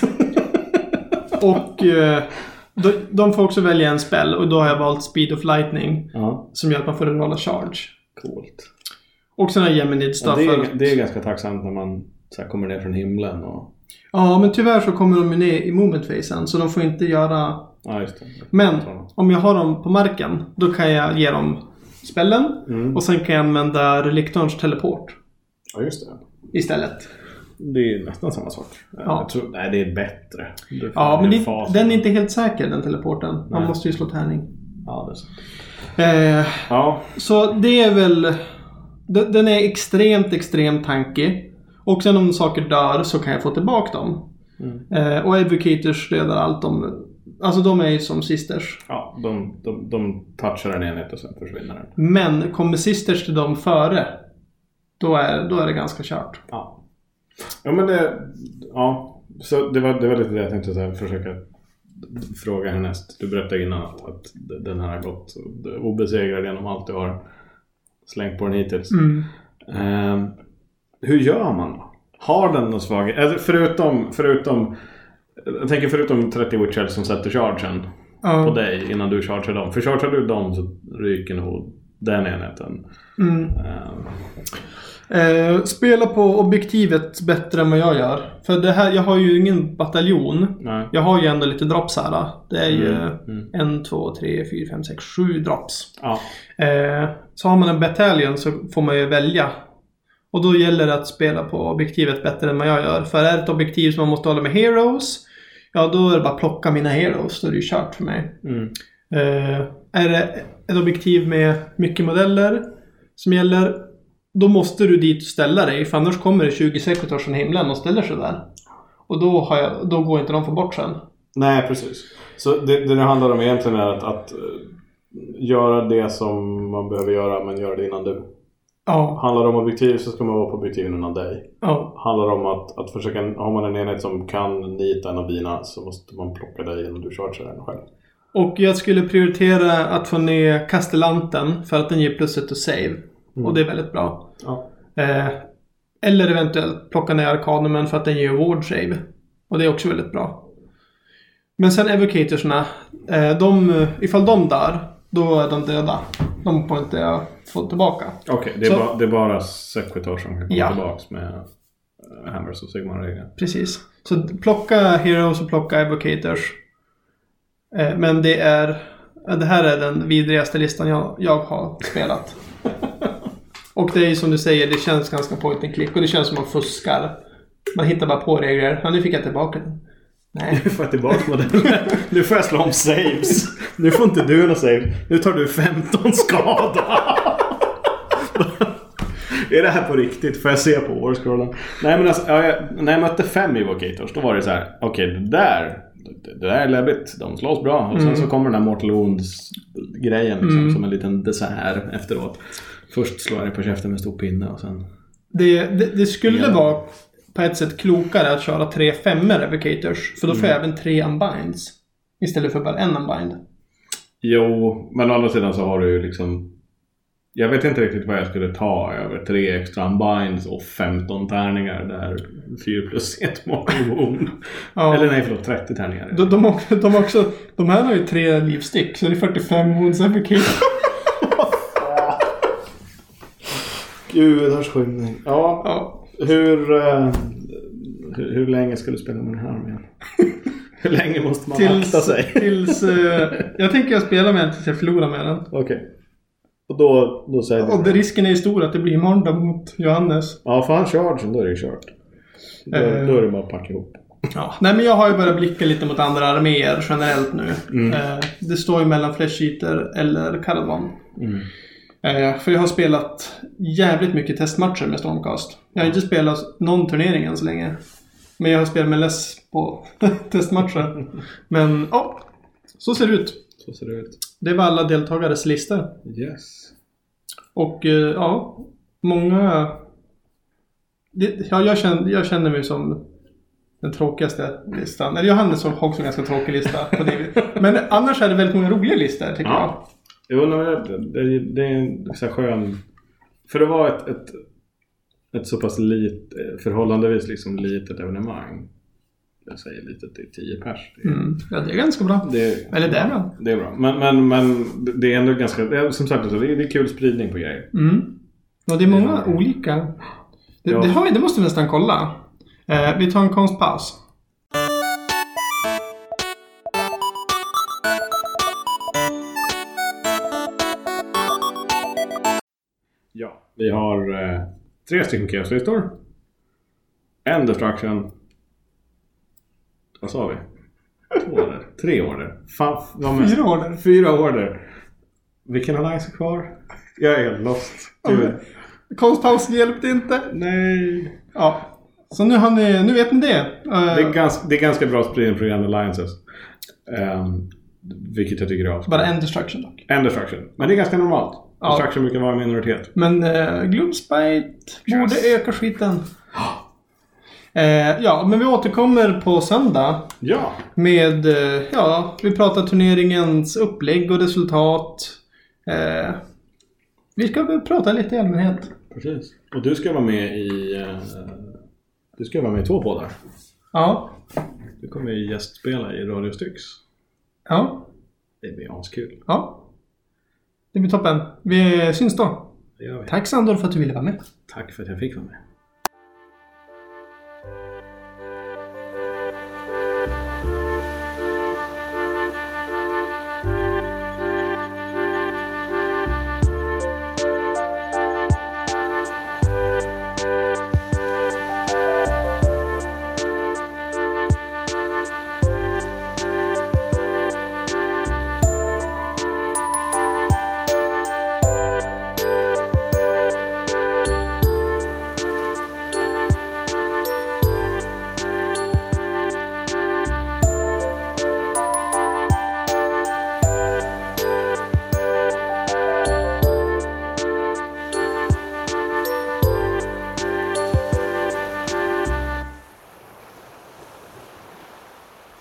B: Och... De, de får också välja en spell och då har jag valt Speed of Lightning.
A: Ja.
B: Som gör att man får en rolla charge.
A: Coolt.
B: Och sen har Geminid stuff.
A: Ja, det, är, det är ganska tacksamt när man så här, kommer ner från himlen. Och...
B: Ja, men tyvärr så kommer de ner i movement phasen. Så de får inte göra...
A: Ja, just det.
B: Men om jag har dem på marken, då kan jag ge dem spellen. Mm. Och sen kan jag använda Relictorns teleport.
A: Ja, just det.
B: Istället.
A: Det är nästan samma sak.
B: Ja.
A: Jag tror, nej, det är bättre. Det
B: ja, men det, den är inte helt säker, den teleporten. Man nej. måste ju slå tärning.
A: Ja, det är så.
B: Eh,
A: ja.
B: Så det är väl... Den är extremt, extremt tankig. Och sen om saker dör så kan jag få tillbaka dem. Mm. Eh, och Evocators dödar allt de... Alltså de är ju som sisters.
A: Ja, de, de, de touchar en enhet och sen försvinner den.
B: Men kommer sisters till dem före, då är, då är det ganska kört.
A: Ja. Ja, men det... Ja, så det var, det var lite det jag tänkte så här, försöka fråga härnäst. Du berättade innan att, att den här har gått obesegrad genom allt du har slängt på den hittills. Mm. Um, hur gör man då? Har den någon svaghet? Alltså, förutom, förutom... Jag tänker förutom trettio witch som sätter chargen uh. på dig innan du chargear dem. För chargear du dem så ryker nog den enheten. Mm. Um.
B: Eh, spela på objektivet bättre än vad jag gör. För det här, jag har ju ingen bataljon. Nej. Jag har ju ändå lite drops här. Det är ju mm. Mm. en, två, tre, fyra, fem, sex, sju drops.
A: Ja.
B: Eh, så har man en bataljon så får man ju välja Och då gäller det att spela på objektivet bättre än vad jag gör. För är det ett objektiv som man måste hålla med heroes, ja då är det bara att plocka mina heroes. Då är det ju kört för mig.
A: Mm.
B: Uh, är det ett objektiv med mycket modeller som gäller, då måste du dit och ställa dig. För annars kommer det tjugo sekretär från himlen och ställer sig där. Och då, har jag, då går inte de för bort sen.
A: Nej, precis. Så det, det det handlar om egentligen är att, att göra det som man behöver göra, men göra det innan du.
B: Ja.
A: Handlar det om objektiv så ska man vara på objektiven innan dig.
B: Ja.
A: Handlar det om att, att försöka, har man en enhet som kan nita en av dina, så måste man plocka dig innan du chargear den själv.
B: Och jag skulle prioritera att få ner kastellanten för att den ger plus ett och save. Mm. Och det är väldigt bra.
A: Ja.
B: Eh, eller eventuellt plocka ner arkanumen för att den ger ward save. Och det är också väldigt bra. Men sen evocatorsna, eh, de, ifall de dör, då är de döda. De får inte jag få tillbaka.
A: Okej, okay, det, ba, det är bara Sequitor som kan komma
B: ja.
A: tillbaka med uh, Hammers och Sigmar-regeln.
B: Precis. Så plocka heroes och plocka evocators. Eh, men det är... Det här är den vidrigaste listan jag, jag har spelat. Och det är ju som du säger, det känns ganska point and click. Och det känns som man fuskar. Man hittar bara på regler. Ja, nu fick jag tillbaka den. Nej.
A: Nu får jag tillbaka modellen. Nu får jag slå om saves. Nu får inte du några save. Nu tar du femton skada. Är det här på riktigt? Får jag se på Warscrollen? Nej, men alltså, när jag mötte fem evocators, då var det så här: okej, okay, det där det, det där är läbbigt. De slås bra. Och sen mm. så kommer den här Mortal Wounds-grejen liksom, mm. som en liten dessert efteråt. Först slår jag det på käften med stor pinne och sen...
B: Det, det, det skulle ja. vara på ett sätt klokare att köra tre femmer evocators. För då får jag mm. även tre unbinds. Istället för bara en unbind.
A: Jo, men å andra sidan så har du ju liksom... Jag vet inte riktigt vad jag skulle ta över tre extra unbinds och femton tärningar där fyra plus ett Mortal Wound. Ja. Eller nej, förlåt, trettio tärningar.
B: De, de, de, de, också, de här har ju tre livstick, så det är fyrtiofem wounds evocators.
A: Gudars skymning. Ja, ja. Hur, uh, hur, hur länge ska du spela med den här med? Hur länge måste man tills, akta sig?
B: tills, uh, jag tänker jag spela med den tills jag förlorar med den.
A: Okej. Okay. Och då, då säger
B: Och det, risken är ju stor att det blir imorgon mot Johannes.
A: Ja, för han chargen, då är det kört. Då, uh, då är det bara att packa ihop.
B: Ja. Nej, men jag har ju börjat blicka lite mot andra arméer generellt nu. Mm. Uh, det står ju mellan Flesh Eater eller Caravan. Mm. Eh, för jag har spelat jävligt mycket testmatcher med Stormcast. Jag har inte spelat någon turnering än så länge. Men jag har spelat med less på testmatcher. Men ja, så ser det ut.
A: Så ser det ut.
B: Det var alla deltagares listor.
A: Yes.
B: Och eh, ja, många... Det, ja, jag, känner, jag känner mig som den tråkigaste listan. Eller Johannes har också en ganska tråkig lista på det. Men annars är det väldigt många roliga listor, tycker ja. jag.
A: Jo, det, det, det är en så skön... För det var ett, ett, ett så pass lit, förhållandevis liksom litet evenemang. Jag säger litet, det är tio pers. Det är,
B: mm. Ja, det är ganska bra.
A: Det,
B: Eller det är bra.
A: Det är bra. Men, men, men det är ändå ganska... Det är, som sagt, det är, det är kul spridning på grejer.
B: Mm. Och det är många det är, olika. Det, ja. det, har vi, det måste vi nästan kolla. Eh, vi tar en konstpaus.
A: Ja, vi har eh, tre stycken chaos-listor. En destruction. Vad sa vi? Två order. Tre order. Fan,
B: Fyra order.
A: Fyra order. Vilken allians är kvar? Jag är lost.
B: Okay. Konstpausen hjälpte inte.
A: Nej.
B: Ja. Så nu, har ni, nu vet ni det. Uh,
A: det, är ganska, det är ganska bra spridning på Grand Alliances. Um, vilket jag tycker är avspel.
B: Bara en destruction dock.
A: En destruction. Men det är ganska normalt. Ja. Destruction brukar vara en minoritet.
B: Men uh, Gloomspite yes. borde öka skiten. Uh, ja, men vi återkommer på söndag.
A: Ja.
B: Med, uh, ja, vi pratar turneringens upplägg och resultat. Uh, vi ska väl prata lite i allmänhet.
A: Precis. Och du ska vara med i... Uh, du ska vara med i två poddar.
B: Ja.
A: Du kommer ju gästspela i Radio Styx.
B: Ja.
A: Det blir askul.
B: Ja. Det blir toppen. Vi syns då.
A: Det gör vi.
B: Tack Sandor för att du ville vara med.
A: Tack för att jag fick vara med.